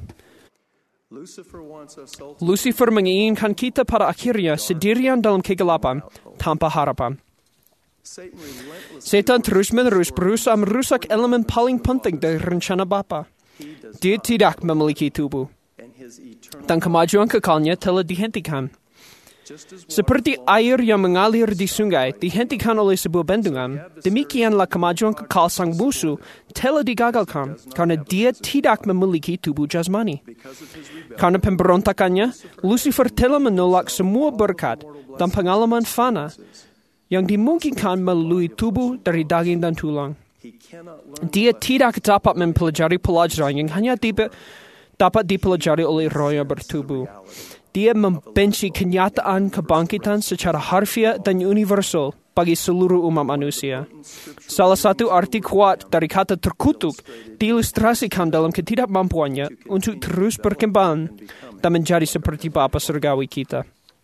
Lucifer menginginkan kita pada akhirnya sendirian dalam kegelapan, tanpa harapan. Setan terus-menerus berusaha merusak elemen paling penting dari rencana Bapa. Dia tidak memiliki tubuh, dan kemajuan kekalnya telah dihentikan. Seperti air yang mengalir di sungai dihentikan oleh sebuah bendungan, demikianlah kemajuan kekal sang musuh telah digagalkan karena dia tidak memiliki tubuh jasmani. Karena pemberontakannya, Lucifer telah menolak semua berkat dan pengalaman fana yang dimungkinkan melalui tubuh dari daging dan tulang. Dia tidak dapat mempelajari pelajaran yang hanya dapat dipelajari oleh roh yang bertubuh. Dia membenci kenyataan kebangkitan secara harfiah dan universal bagi seluruh umat manusia. Salah satu arti kuat dari kata terkutuk diilustrasikan dalam ketidakmampuannya untuk terus berkembang dan menjadi seperti Bapa Surgawi kita.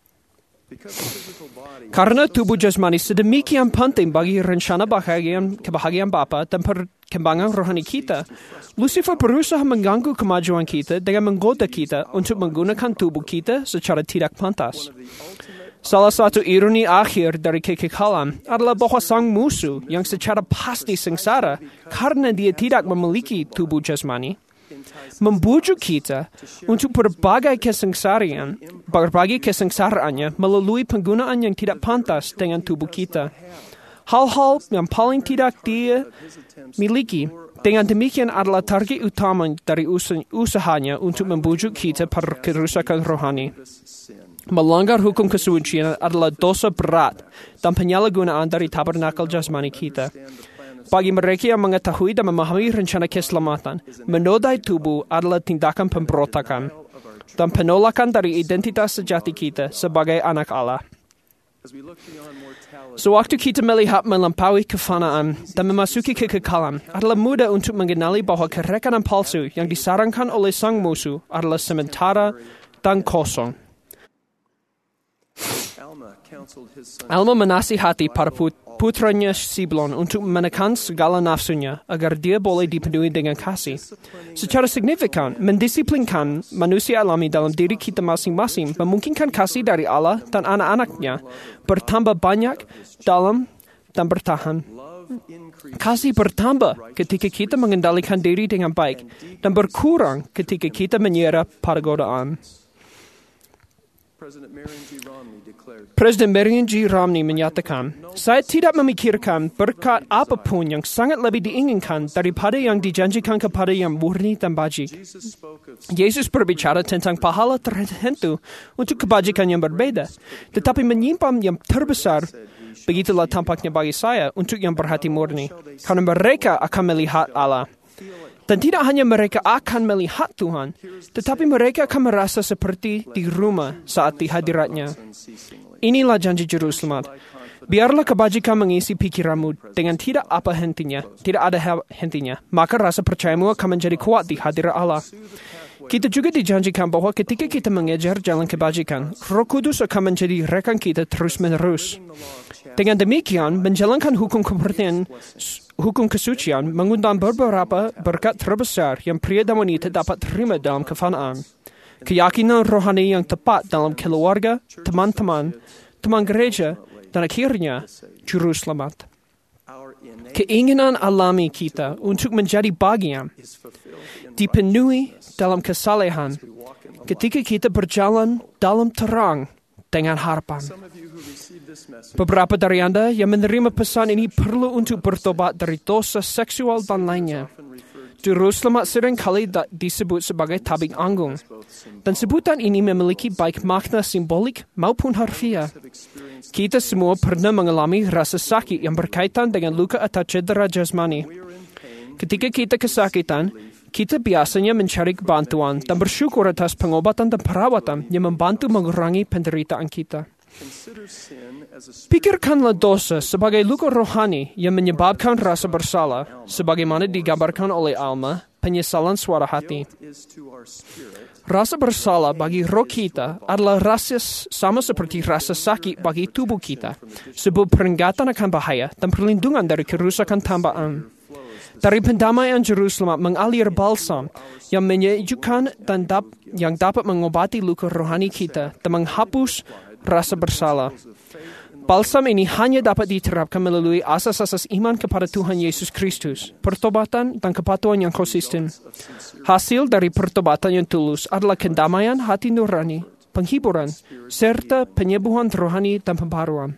Karena tubuh jasmani sedemikian penting bagi rencana kebahagiaan, kebahagiaan Bapa dan perkembangan rohani kita, Lucifer berusaha mengganggu kemajuan kita dengan menggoda kita untuk menggunakan tubuh kita secara tidak pantas. Salah satu ironi akhir dari kekekalan adalah bahwa sang musuh yang secara pasti sengsara karena dia tidak memiliki tubuh jasmani, membujuk kita untuk berbagai kesengsaraan, berbagai kesengsaraannya melalui penggunaan yang tidak pantas dengan tubuh kita. Hal-hal yang paling tidak dia miliki, dengan demikian adalah target utama dari usahanya untuk membujuk kita pada kerusakan rohani. Melanggar hukum kesucian adalah dosa berat dan penyalahgunaan dari tabernakel jasmani kita. Bagi mereka yang mengetahui dan memahami rencana keselamatan, menodai tubuh adalah tindakan pemberontakan dan penolakan dari identitas sejati kita sebagai anak Allah. Sewaktu kita melihat melampaui kefanaan dan memasuki kekekalan, adalah mudah untuk mengenali bahwa kerekanan palsu yang disarankan oleh sang musuh adalah sementara dan kosong. Alma menasihati para putranya Siblon untuk menekan segala nafsunya agar dia boleh dipenuhi dengan kasih. Secara signifikan, mendisiplinkan manusia alami dalam diri kita masing-masing memungkinkan kasih dari Allah dan anak-anaknya bertambah banyak, dalam, dan bertahan. Kasih bertambah ketika kita mengendalikan diri dengan baik dan berkurang ketika kita menyerah pada godaan. Presiden Marion G. Romney menyatakan, saya tidak memikirkan berkat apapun yang sangat lebih diinginkan daripada yang dijanjikan kepada yang murni dan bajik. Yesus berbicara tentang pahala tertentu untuk kebajikan yang berbeda, tetapi menyimpan yang terbesar, begitulah tampaknya bagi saya, untuk yang berhati murni, karena mereka akan melihat Allah. Dan tidak hanya mereka akan melihat Tuhan, tetapi mereka akan merasa seperti di rumah saat di hadiratnya. Inilah janji Juru Selamat. Biarlah kebajikan mengisi pikiranmu dengan tidak apa hentinya, tidak ada hentinya, maka rasa percayamu akan menjadi kuat di hadirat Allah. Kita juga dijanjikan bahwa ketika kita mengejar jalan kebajikan, Roh Kudus akan menjadi rekan kita terus-menerus. Dengan demikian, menjalankan hukum kepercayaan, hukum kesucian mengundang beberapa berkat terbesar yang pria dan wanita dapat terima dalam kefanaan. Keyakinan rohani yang tepat dalam keluarga, teman-teman, teman gereja, dan akhirnya Juru Selamat. Keinginan alami kita untuk menjadi bagian dipenuhi dalam kesalehan ketika kita berjalan dalam terang dengan harapan. Beberapa dari Anda yang menerima pesan ini perlu untuk bertobat dari dosa seksual dan lainnya. Juru Selamat seringkali disebut sebagai tabik anggung, dan sebutan ini memiliki baik makna simbolik maupun harfiah. Kita semua pernah mengalami rasa sakit yang berkaitan dengan luka atau cedera jasmani. Ketika kita kesakitan, kita biasanya mencari bantuan dan bersyukur atas pengobatan dan perawatan yang membantu mengurangi penderitaan kita. Pikirkanlah dosa sebagai luka rohani yang menyebabkan rasa bersalah, sebagaimana digambarkan oleh Alma, penyesalan suara hati. Rasa bersalah bagi roh kita adalah rasa sama seperti rasa sakit bagi tubuh kita, sebuah peringatan akan bahaya dan perlindungan dari kerusakan tambahan. Dari pendamaian Juru Selamat mengalir balsam yang menyejukkan dan dap, yang dapat mengobati luka rohani kita dan menghapus rasa bersalah. Balsam ini hanya dapat diterapkan melalui asas-asas iman kepada Tuhan Yesus Kristus, pertobatan dan kepatuhan yang konsisten. Hasil dari pertobatan yang tulus adalah kedamaian hati nurani, penghiburan, serta penyembuhan rohani dan pembaruan.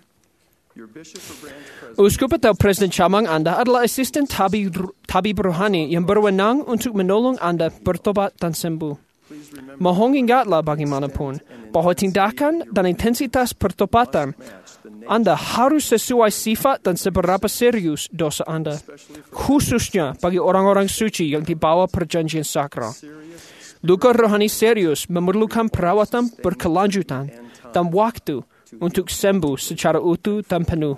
Uskup atau Presiden cabang Anda adalah asisten tabib, tabib rohani yang berwenang untuk menolong Anda bertobat dan sembuh. Mohon ingatlah bagaimanapun bahwa tindakan dan intensitas pertobatan Anda harus sesuai sifat dan seberapa serius dosa Anda, khususnya bagi orang-orang suci yang dibawa perjanjian sakral. Luka rohani serius memerlukan perawatan berkelanjutan dan waktu untuk sembuh secara utuh dan penuh.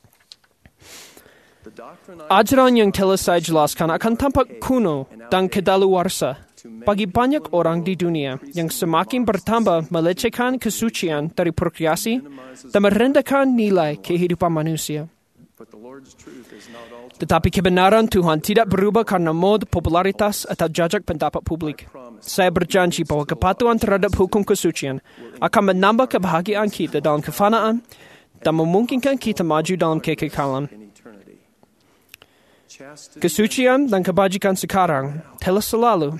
Ajaran yang telah saya jelaskan akan tampak kuno dan kedaluarsa bagi banyak orang di dunia yang semakin bertambah melecehkan kesucian dari prokreasi dan merendahkan nilai kehidupan manusia. Tetapi kebenaran Tuhan tidak berubah karena mod, popularitas, atau jajak pendapat publik. Saya berjanji bahwa kepatuhan terhadap hukum kesucian akan menambah kebahagiaan kita dalam kefanaan dan memungkinkan kita maju dalam kekekalan. Kesucian dan kebajikan sekarang telah selalu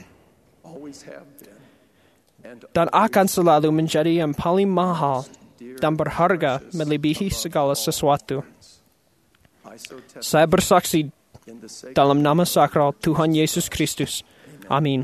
dan akan selalu menjadi yang paling mahal dan berharga melebihi segala sesuatu. Saya bersaksi dalam nama sakral Tuhan Yesus Kristus. Amin.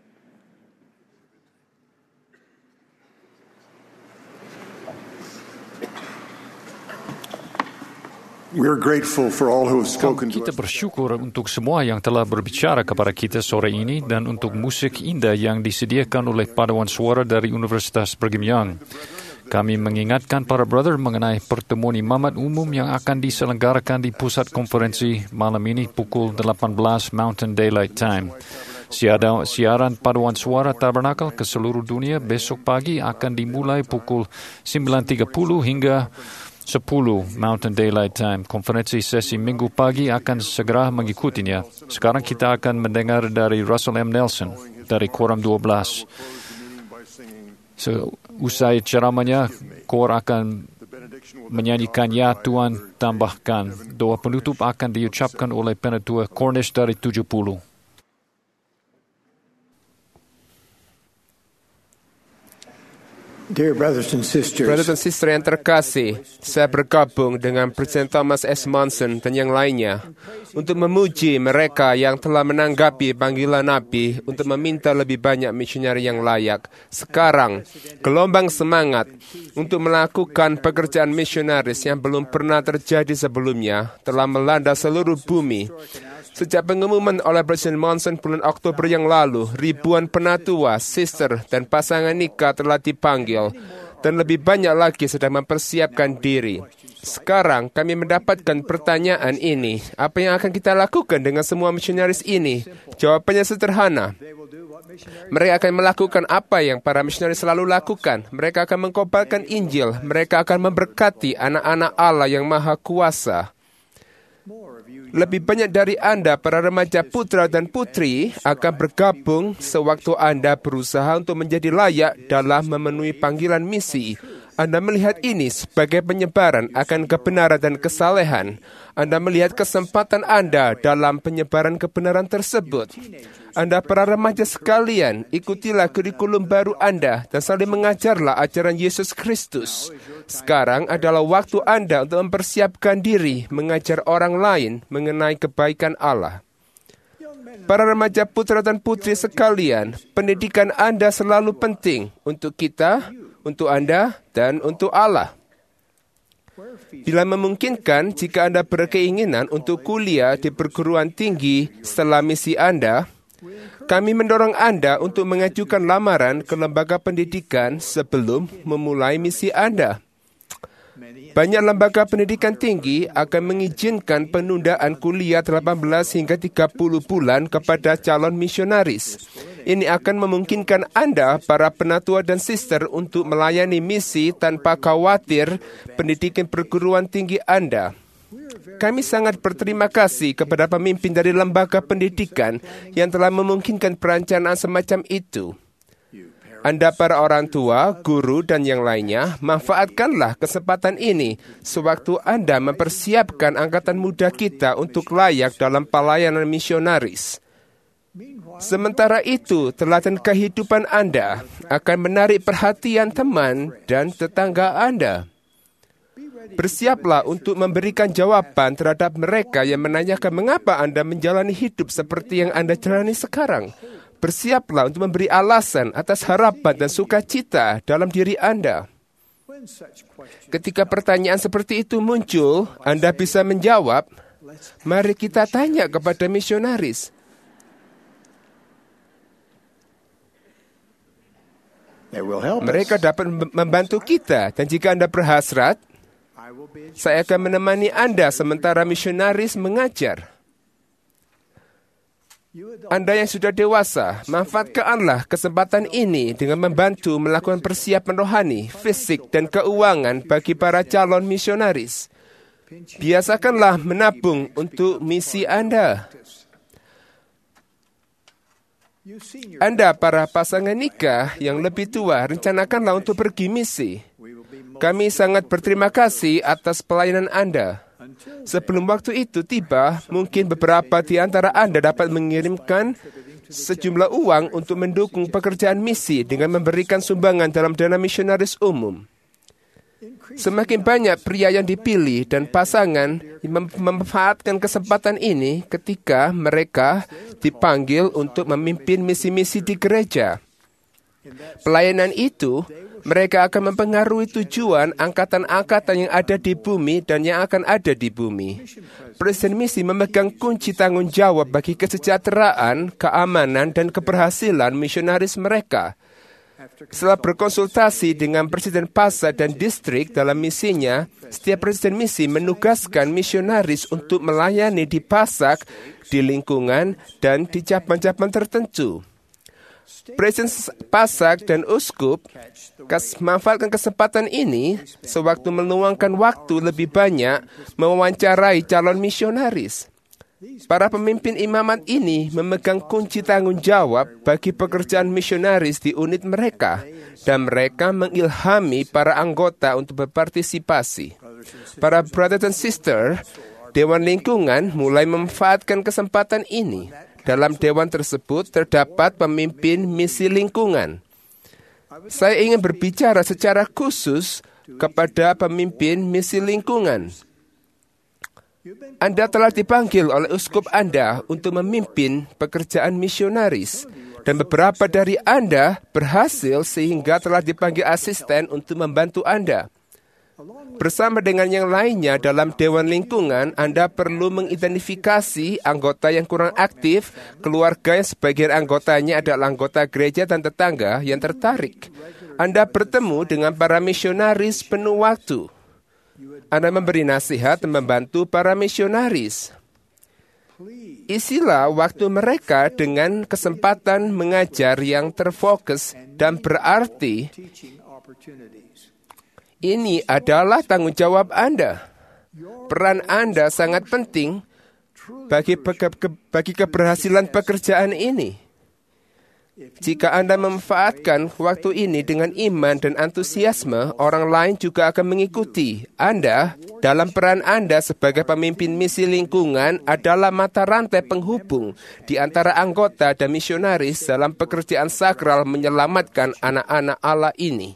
Kita bersyukur untuk semua yang telah berbicara kepada kita sore ini dan untuk musik indah yang disediakan oleh paduan suara dari Universitas Brigham Young. Kami mengingatkan para brother mengenai pertemuan imamat umum yang akan diselenggarakan di pusat konferensi malam ini pukul delapan belas Mountain Daylight Time. Siada, siaran paduan suara Tabernakel ke seluruh dunia besok pagi akan dimulai pukul sembilan tiga puluh hingga sepuluh Mountain Daylight Time. Konferensi sesi minggu pagi akan segera mengikutinya. Sekarang kita akan mendengar dari Russell M. Nelson dari Quorum dua belas. Seusai ceramahnya, kor akan menyanyikan Ya Tuhan Tambahkan. Doa penutup akan diucapkan oleh penatua Cornish dari tujuh puluh. Dear brothers and sisters, brothers and sisters yang terkasih, saya bergabung dengan Presiden Thomas S. Monson dan yang lainnya untuk memuji mereka yang telah menanggapi panggilan Nabi untuk meminta lebih banyak misionari yang layak. Sekarang, gelombang semangat untuk melakukan pekerjaan misionaris yang belum pernah terjadi sebelumnya telah melanda seluruh bumi. Sejak pengumuman oleh Presiden Monson bulan Oktober yang lalu, ribuan penatua, sister, dan pasangan nikah telah dipanggil, dan lebih banyak lagi sedang mempersiapkan diri. Sekarang kami mendapatkan pertanyaan ini, apa yang akan kita lakukan dengan semua misionaris ini? Jawabannya sederhana. Mereka akan melakukan apa yang para misionaris selalu lakukan. Mereka akan mengkobarkan Injil. Mereka akan memberkati anak-anak Allah yang Maha Kuasa. Lebih banyak dari Anda, para remaja putra dan putri, akan bergabung sewaktu Anda berusaha untuk menjadi layak dalam memenuhi panggilan misi. Anda melihat ini sebagai penyebaran akan kebenaran dan kesalehan. Anda melihat kesempatan Anda dalam penyebaran kebenaran tersebut. Anda para remaja sekalian, ikutilah kurikulum baru Anda dan saling mengajarlah ajaran Yesus Kristus. Sekarang adalah waktu Anda untuk mempersiapkan diri mengajar orang lain mengenai kebaikan Allah. Para remaja putra dan putri sekalian, pendidikan Anda selalu penting untuk kita, untuk Anda, dan untuk Allah. Bila memungkinkan, jika Anda berkeinginan untuk kuliah di perguruan tinggi setelah misi Anda, kami mendorong Anda untuk mengajukan lamaran ke lembaga pendidikan sebelum memulai misi Anda. Banyak lembaga pendidikan tinggi akan mengizinkan penundaan kuliah delapan belas hingga tiga puluh bulan kepada calon misionaris. Ini akan memungkinkan Anda, para penatua dan sister, untuk melayani misi tanpa khawatir pendidikan perguruan tinggi Anda. Kami sangat berterima kasih kepada pemimpin dari lembaga pendidikan yang telah memungkinkan perencanaan semacam itu. Anda para orang tua, guru, dan yang lainnya, manfaatkanlah kesempatan ini sewaktu Anda mempersiapkan angkatan muda kita untuk layak dalam pelayanan misionaris. Sementara itu, teladan kehidupan Anda akan menarik perhatian teman dan tetangga Anda. Bersiaplah untuk memberikan jawaban terhadap mereka yang menanyakan mengapa Anda menjalani hidup seperti yang Anda jalani sekarang. Bersiaplah untuk memberi alasan atas harapan dan sukacita dalam diri Anda. Ketika pertanyaan seperti itu muncul, Anda bisa menjawab, mari kita tanya kepada misionaris. Mereka dapat membantu kita, dan jika Anda berhasrat, saya akan menemani Anda sementara misionaris mengajar. Anda yang sudah dewasa, manfaatkanlah kesempatan ini dengan membantu melakukan persiapan rohani, fisik, dan keuangan bagi para calon misionaris. Biasakanlah menabung untuk misi Anda. Anda para pasangan nikah yang lebih tua, rencanakanlah untuk pergi misi. Kami sangat berterima kasih atas pelayanan Anda. Sebelum waktu itu tiba, mungkin beberapa di antara Anda dapat mengirimkan sejumlah uang untuk mendukung pekerjaan misi dengan memberikan sumbangan dalam dana misionaris umum. Semakin banyak pria yang dipilih dan pasangan yang memanfaatkan kesempatan ini ketika mereka dipanggil untuk memimpin misi-misi di gereja. Pelayanan itu, mereka akan mempengaruhi tujuan angkatan-angkatan yang ada di bumi dan yang akan ada di bumi. Presiden misi memegang kunci tanggung jawab bagi kesejahteraan, keamanan, dan keberhasilan misionaris mereka. Setelah berkonsultasi dengan Presiden Pasak dan distrik dalam misinya, setiap presiden misi menugaskan misionaris untuk melayani di Pasak, di lingkungan, dan di cabang-cabang tertentu. Presiden Pasak dan uskup memanfaatkan kesempatan ini sewaktu meluangkan waktu lebih banyak mewawancarai calon misionaris. Para pemimpin imamat ini memegang kunci tanggung jawab bagi pekerjaan misionaris di unit mereka, dan mereka mengilhami para anggota untuk berpartisipasi. Para brother dan sister, Dewan Lingkungan mulai memanfaatkan kesempatan ini. Dalam dewan tersebut terdapat pemimpin misi lingkungan. Saya ingin berbicara secara khusus kepada pemimpin misi lingkungan. Anda telah dipanggil oleh uskup Anda untuk memimpin pekerjaan misionaris, dan beberapa dari Anda berhasil sehingga telah dipanggil asisten untuk membantu Anda. Bersama dengan yang lainnya dalam Dewan Lingkungan, Anda perlu mengidentifikasi anggota yang kurang aktif, keluarga yang sebagian anggotanya adalah anggota gereja dan tetangga yang tertarik. Anda bertemu dengan para misionaris penuh waktu. Anda memberi nasihat dan membantu para misionaris. Isilah waktu mereka dengan kesempatan mengajar yang terfokus dan berarti. Ini adalah tanggung jawab Anda. Peran Anda sangat penting bagi, bagi keberhasilan pekerjaan ini. Jika Anda memanfaatkan waktu ini dengan iman dan antusiasme, orang lain juga akan mengikuti. Anda, dalam peran Anda sebagai pemimpin misi lingkungan, adalah mata rantai penghubung di antara anggota dan misionaris dalam pekerjaan sakral menyelamatkan anak-anak Allah ini.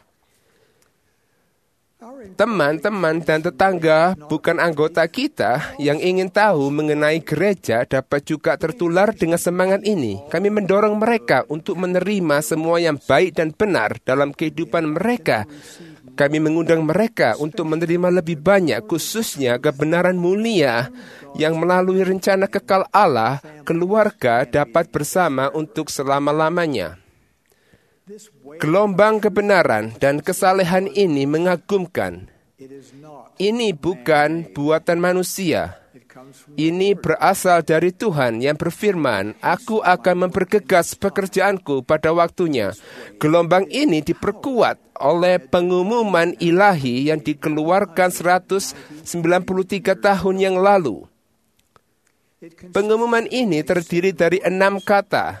Teman-teman dan tetangga bukan anggota kita yang ingin tahu mengenai gereja dapat juga tertular dengan semangat ini. Kami mendorong mereka untuk menerima semua yang baik dan benar dalam kehidupan mereka. Kami mengundang mereka untuk menerima lebih banyak, khususnya kebenaran mulia yang melalui rencana kekal Allah, keluarga dapat bersama untuk selama-lamanya. Gelombang kebenaran dan kesalehan ini mengagumkan. Ini bukan buatan manusia. Ini berasal dari Tuhan yang berfirman, "Aku akan mempergegas pekerjaanku pada waktunya." Gelombang ini diperkuat oleh pengumuman ilahi yang dikeluarkan seratus sembilan puluh tiga tahun yang lalu. Pengumuman ini terdiri dari enam kata.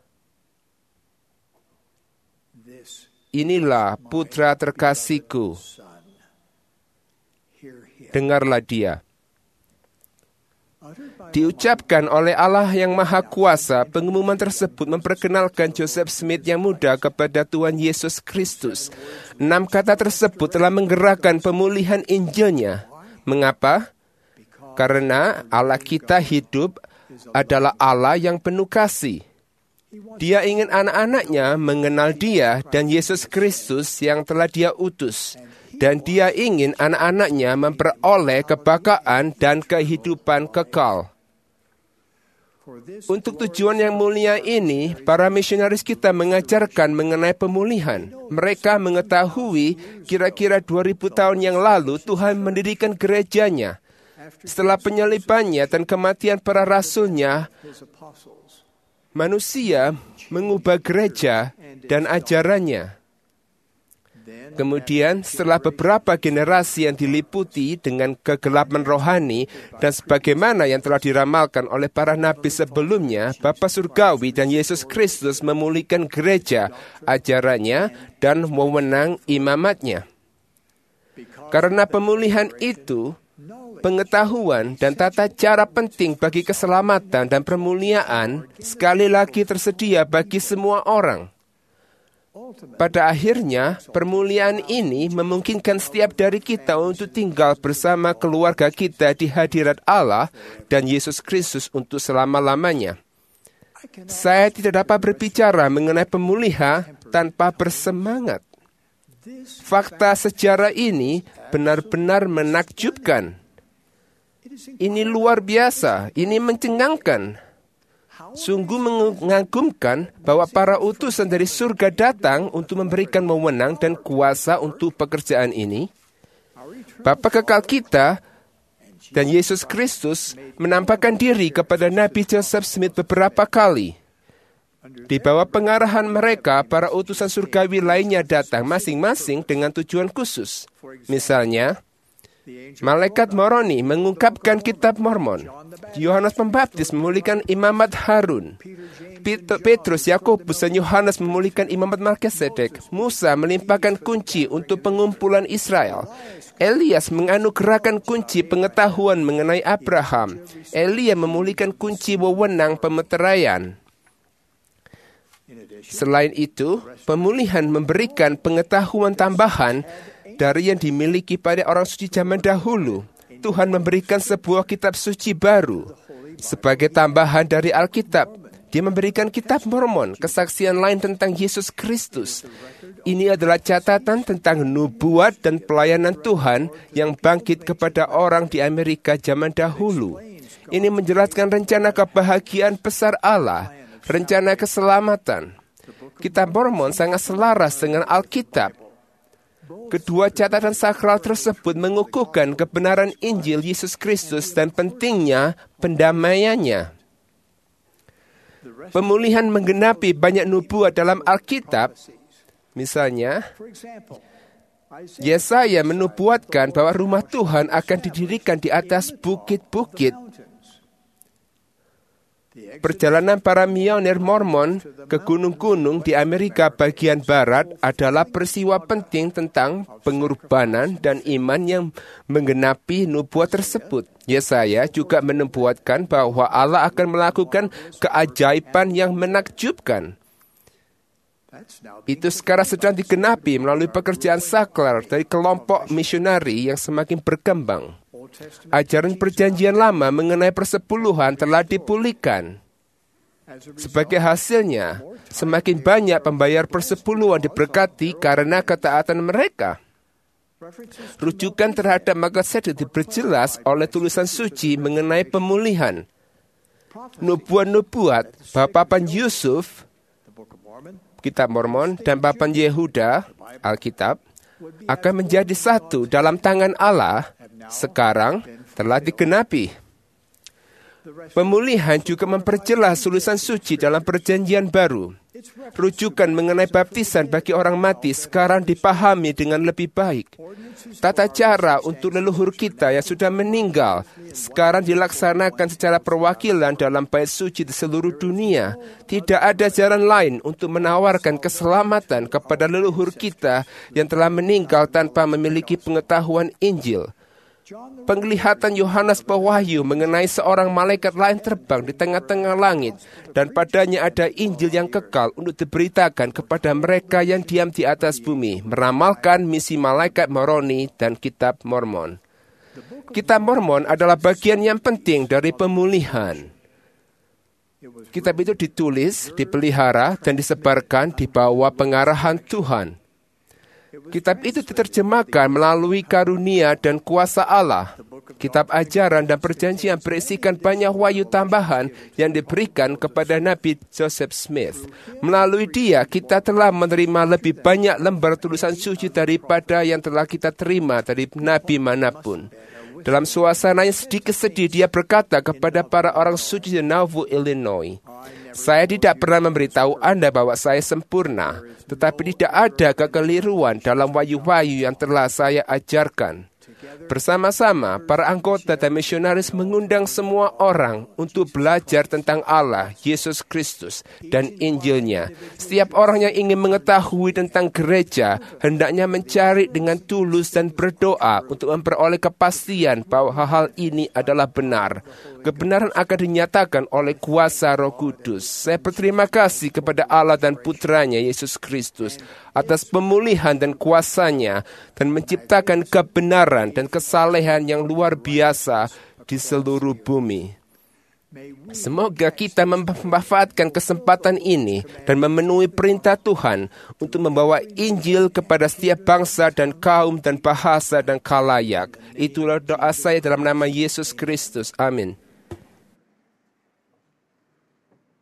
Inilah putra terkasihku. Dengarlah dia. Diucapkan oleh Allah yang Maha Kuasa, pengumuman tersebut memperkenalkan Joseph Smith yang muda kepada Tuhan Yesus Kristus. Enam kata tersebut telah menggerakkan pemulihan Injilnya. Mengapa? Karena Allah kita hidup adalah Allah yang penuh kasih. Dia ingin anak-anaknya mengenal Dia dan Yesus Kristus yang telah Dia utus. Dan Dia ingin anak-anaknya memperoleh kebakaan dan kehidupan kekal. Untuk tujuan yang mulia ini, para misionaris kita mengajarkan mengenai pemulihan. Mereka mengetahui kira-kira dua ribu tahun yang lalu Tuhan mendirikan gerejanya. Setelah penyalibannya dan kematian para rasulnya, manusia mengubah gereja dan ajarannya. Kemudian setelah beberapa generasi yang diliputi dengan kegelapan rohani dan sebagaimana yang telah diramalkan oleh para nabi sebelumnya, Bapa Surgawi dan Yesus Kristus memulihkan gereja, ajarannya, dan wewenang imamatnya. Karena pemulihan itu, pengetahuan dan tata cara penting bagi keselamatan dan permuliaan sekali lagi tersedia bagi semua orang. Pada akhirnya, permuliaan ini memungkinkan setiap dari kita untuk tinggal bersama keluarga kita di hadirat Allah dan Yesus Kristus untuk selama-lamanya. Saya tidak dapat berbicara mengenai pemulihan tanpa bersemangat. Fakta sejarah ini benar-benar menakjubkan. Ini luar biasa, ini mencengangkan. Sungguh mengagumkan bahwa para utusan dari surga datang untuk memberikan wewenang dan kuasa untuk pekerjaan ini. Bapa kekal kita dan Yesus Kristus menampakkan diri kepada Nabi Joseph Smith beberapa kali. Di bawah pengarahan mereka, para utusan surgawi lainnya datang masing-masing dengan tujuan khusus. Misalnya, Malaikat Moroni mengungkapkan kitab Mormon. Yohanes Pembaptis memulihkan imamat Harun. Petrus, Yakobus, dan Yohanes memulihkan imamat Melkisedek. Musa melimpahkan kunci untuk pengumpulan Israel. Elias menganugerahkan kunci pengetahuan mengenai Abraham. Elia memulihkan kunci wewenang pemeteraian. Selain itu, pemulihan memberikan pengetahuan tambahan dari yang dimiliki pada orang suci zaman dahulu. Tuhan memberikan sebuah kitab suci baru. Sebagai tambahan dari Alkitab, Dia memberikan kitab Mormon, kesaksian lain tentang Yesus Kristus. Ini adalah catatan tentang nubuat dan pelayanan Tuhan yang bangkit kepada orang di Amerika zaman dahulu. Ini menjelaskan rencana kebahagiaan besar Allah, rencana keselamatan. Kitab Mormon sangat selaras dengan Alkitab. Kedua catatan sakral tersebut mengukuhkan kebenaran Injil Yesus Kristus dan pentingnya pendamaiannya. Pemulihan menggenapi banyak nubuat dalam Alkitab. Misalnya, Yesaya menubuatkan bahwa rumah Tuhan akan didirikan di atas bukit-bukit. Perjalanan para pionir Mormon ke gunung-gunung di Amerika bagian barat adalah peristiwa penting tentang pengorbanan dan iman yang menggenapi nubuat tersebut. Yesaya juga menubuatkan bahwa Allah akan melakukan keajaiban yang menakjubkan. Itu sekarang sedang digenapi melalui pekerjaan saklar dari kelompok misionari yang semakin berkembang. Ajaran perjanjian lama mengenai persepuluhan telah dipulihkan. Sebagai hasilnya, semakin banyak pembayar persepuluhan diberkati karena ketaatan mereka. Rujukan terhadap Melkisedek diperjelas oleh tulisan suci mengenai pemulihan. Nubuat-nubuat Bapapan Yusuf, Kitab Mormon, dan Bapapan Yehuda, Alkitab, akan menjadi satu dalam tangan Allah, sekarang telah digenapi. Pemulihan juga memperjelas tulisan suci dalam perjanjian baru. Rujukan mengenai baptisan bagi orang mati sekarang dipahami dengan lebih baik. Tata cara untuk leluhur kita yang sudah meninggal sekarang dilaksanakan secara perwakilan dalam bait suci di seluruh dunia. Tidak ada jalan lain untuk menawarkan keselamatan kepada leluhur kita yang telah meninggal tanpa memiliki pengetahuan Injil. Penglihatan Yohanes Pewahyu mengenai seorang malaikat lain terbang di tengah-tengah langit, dan padanya ada Injil yang kekal untuk diberitakan kepada mereka yang diam di atas bumi, meramalkan misi malaikat Moroni dan Kitab Mormon. Kitab Mormon adalah bagian yang penting dari pemulihan. Kitab itu ditulis, dipelihara, dan disebarkan di bawah pengarahan Tuhan. Kitab itu diterjemahkan melalui karunia dan kuasa Allah. Kitab ajaran dan perjanjian berisikan banyak wahyu tambahan yang diberikan kepada Nabi Joseph Smith. Melalui dia, kita telah menerima lebih banyak lembar tulisan suci daripada yang telah kita terima dari nabi manapun. Dalam suasana yang sedikit sedih, dia berkata kepada para orang suci di Nauvoo, Illinois, "Saya tidak pernah memberitahu Anda bahwa saya sempurna, tetapi tidak ada kekeliruan dalam wahyu-wahyu yang telah saya ajarkan." Bersama-sama, para anggota dan misionaris mengundang semua orang untuk belajar tentang Allah, Yesus Kristus, dan Injilnya. Setiap orang yang ingin mengetahui tentang gereja, hendaknya mencari dengan tulus dan berdoa untuk memperoleh kepastian bahwa hal-hal ini adalah benar. Kebenaran akan dinyatakan oleh kuasa Roh Kudus. Saya berterima kasih kepada Allah dan Putranya, Yesus Kristus, atas pemulihan dan kuasanya, dan menciptakan kebenaran dan kesalehan yang luar biasa di seluruh bumi. Semoga kita memanfaatkan kesempatan ini dan memenuhi perintah Tuhan untuk membawa Injil kepada setiap bangsa dan kaum dan bahasa dan khalayak. Itulah doa saya dalam nama Yesus Kristus. Amin.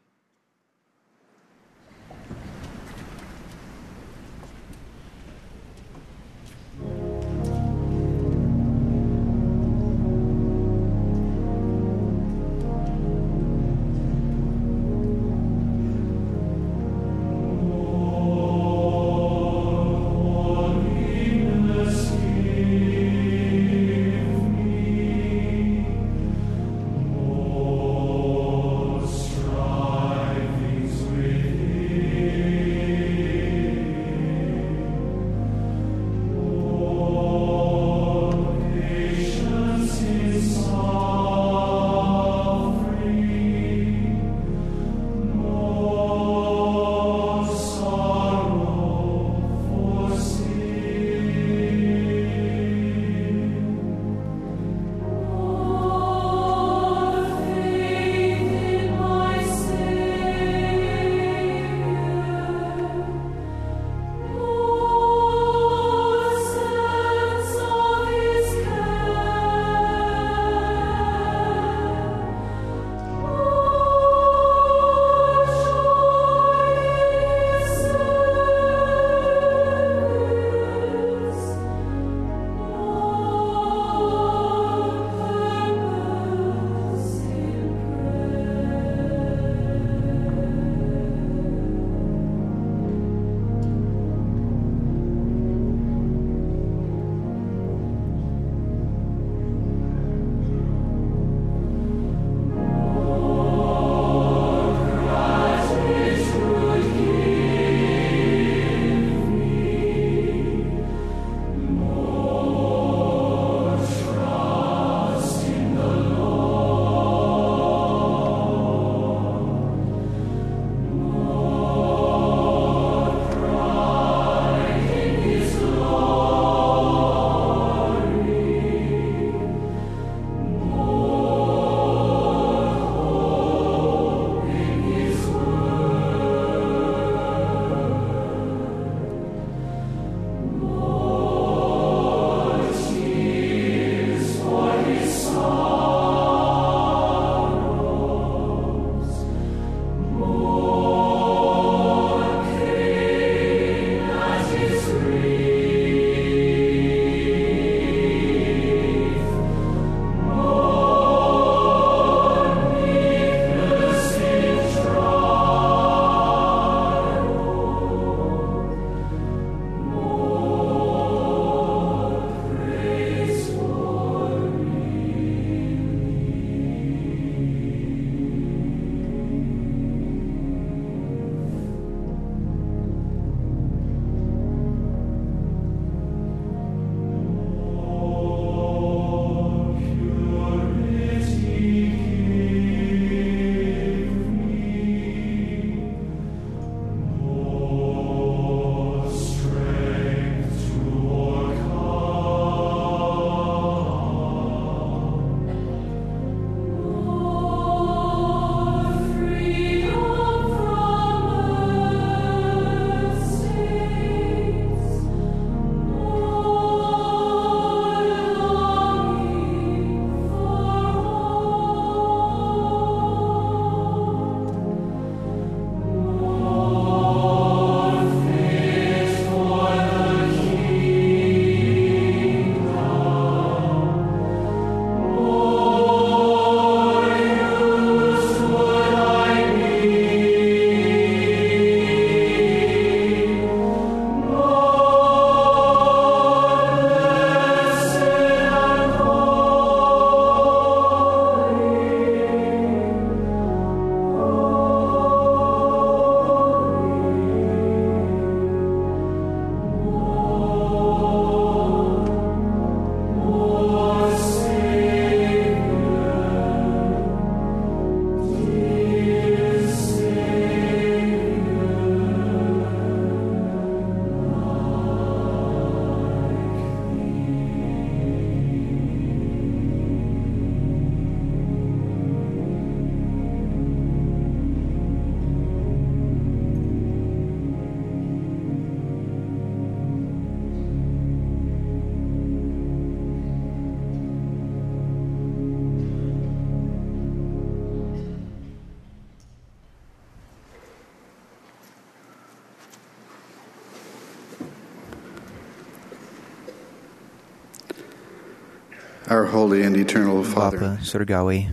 Our holy and eternal Father, Bapa surgawi,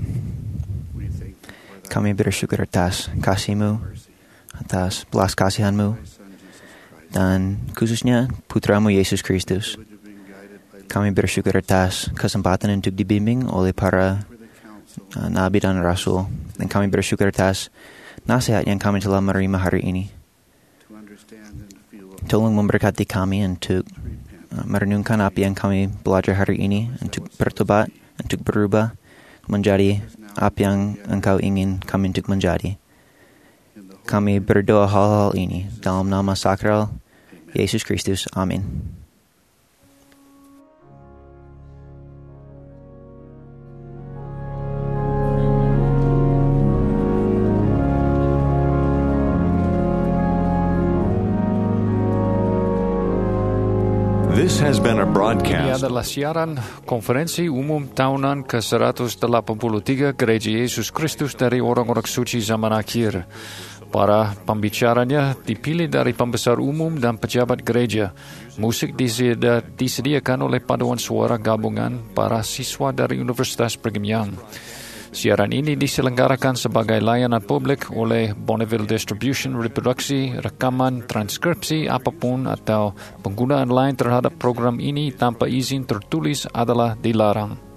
kami bersyukur atas kasih-Mu, atas belas kasihan-Mu, dan khususnya Putra-Mu Yesus Kristus. Kami bersyukur atas kesempatan untuk dibimbing oleh para uh, nabi dan rasul, dan kami bersyukur atas nasihat yang kami telah menerima hari ini. Tolong memberkati kami untuk uh, merenungkan apa yang kami belajar hari ini, untuk bertobat, untuk berubah menjadi apa yang Engkau ingin kami untuk menjadi. Kami berdoa hal-hal ini dalam nama sakral Yesus Kristus. Amin. This has been a Ini broadcast. adalah siaran konferensi umum tahunan ke seratus delapan puluh tiga Gereja Yesus Kristus dari orang-orang suci zaman akhir. Para pembicaranya dipilih dari pembesar umum dan pejabat gereja. Musik disedi- disediakan oleh paduan suara gabungan para siswa dari Universitas Brigham Young. Siaran ini diselenggarakan sebagai layanan publik oleh Bonneville Distribution. Reproduksi, rekaman, transkripsi apapun atau penggunaan lain terhadap program ini tanpa izin tertulis adalah dilarang.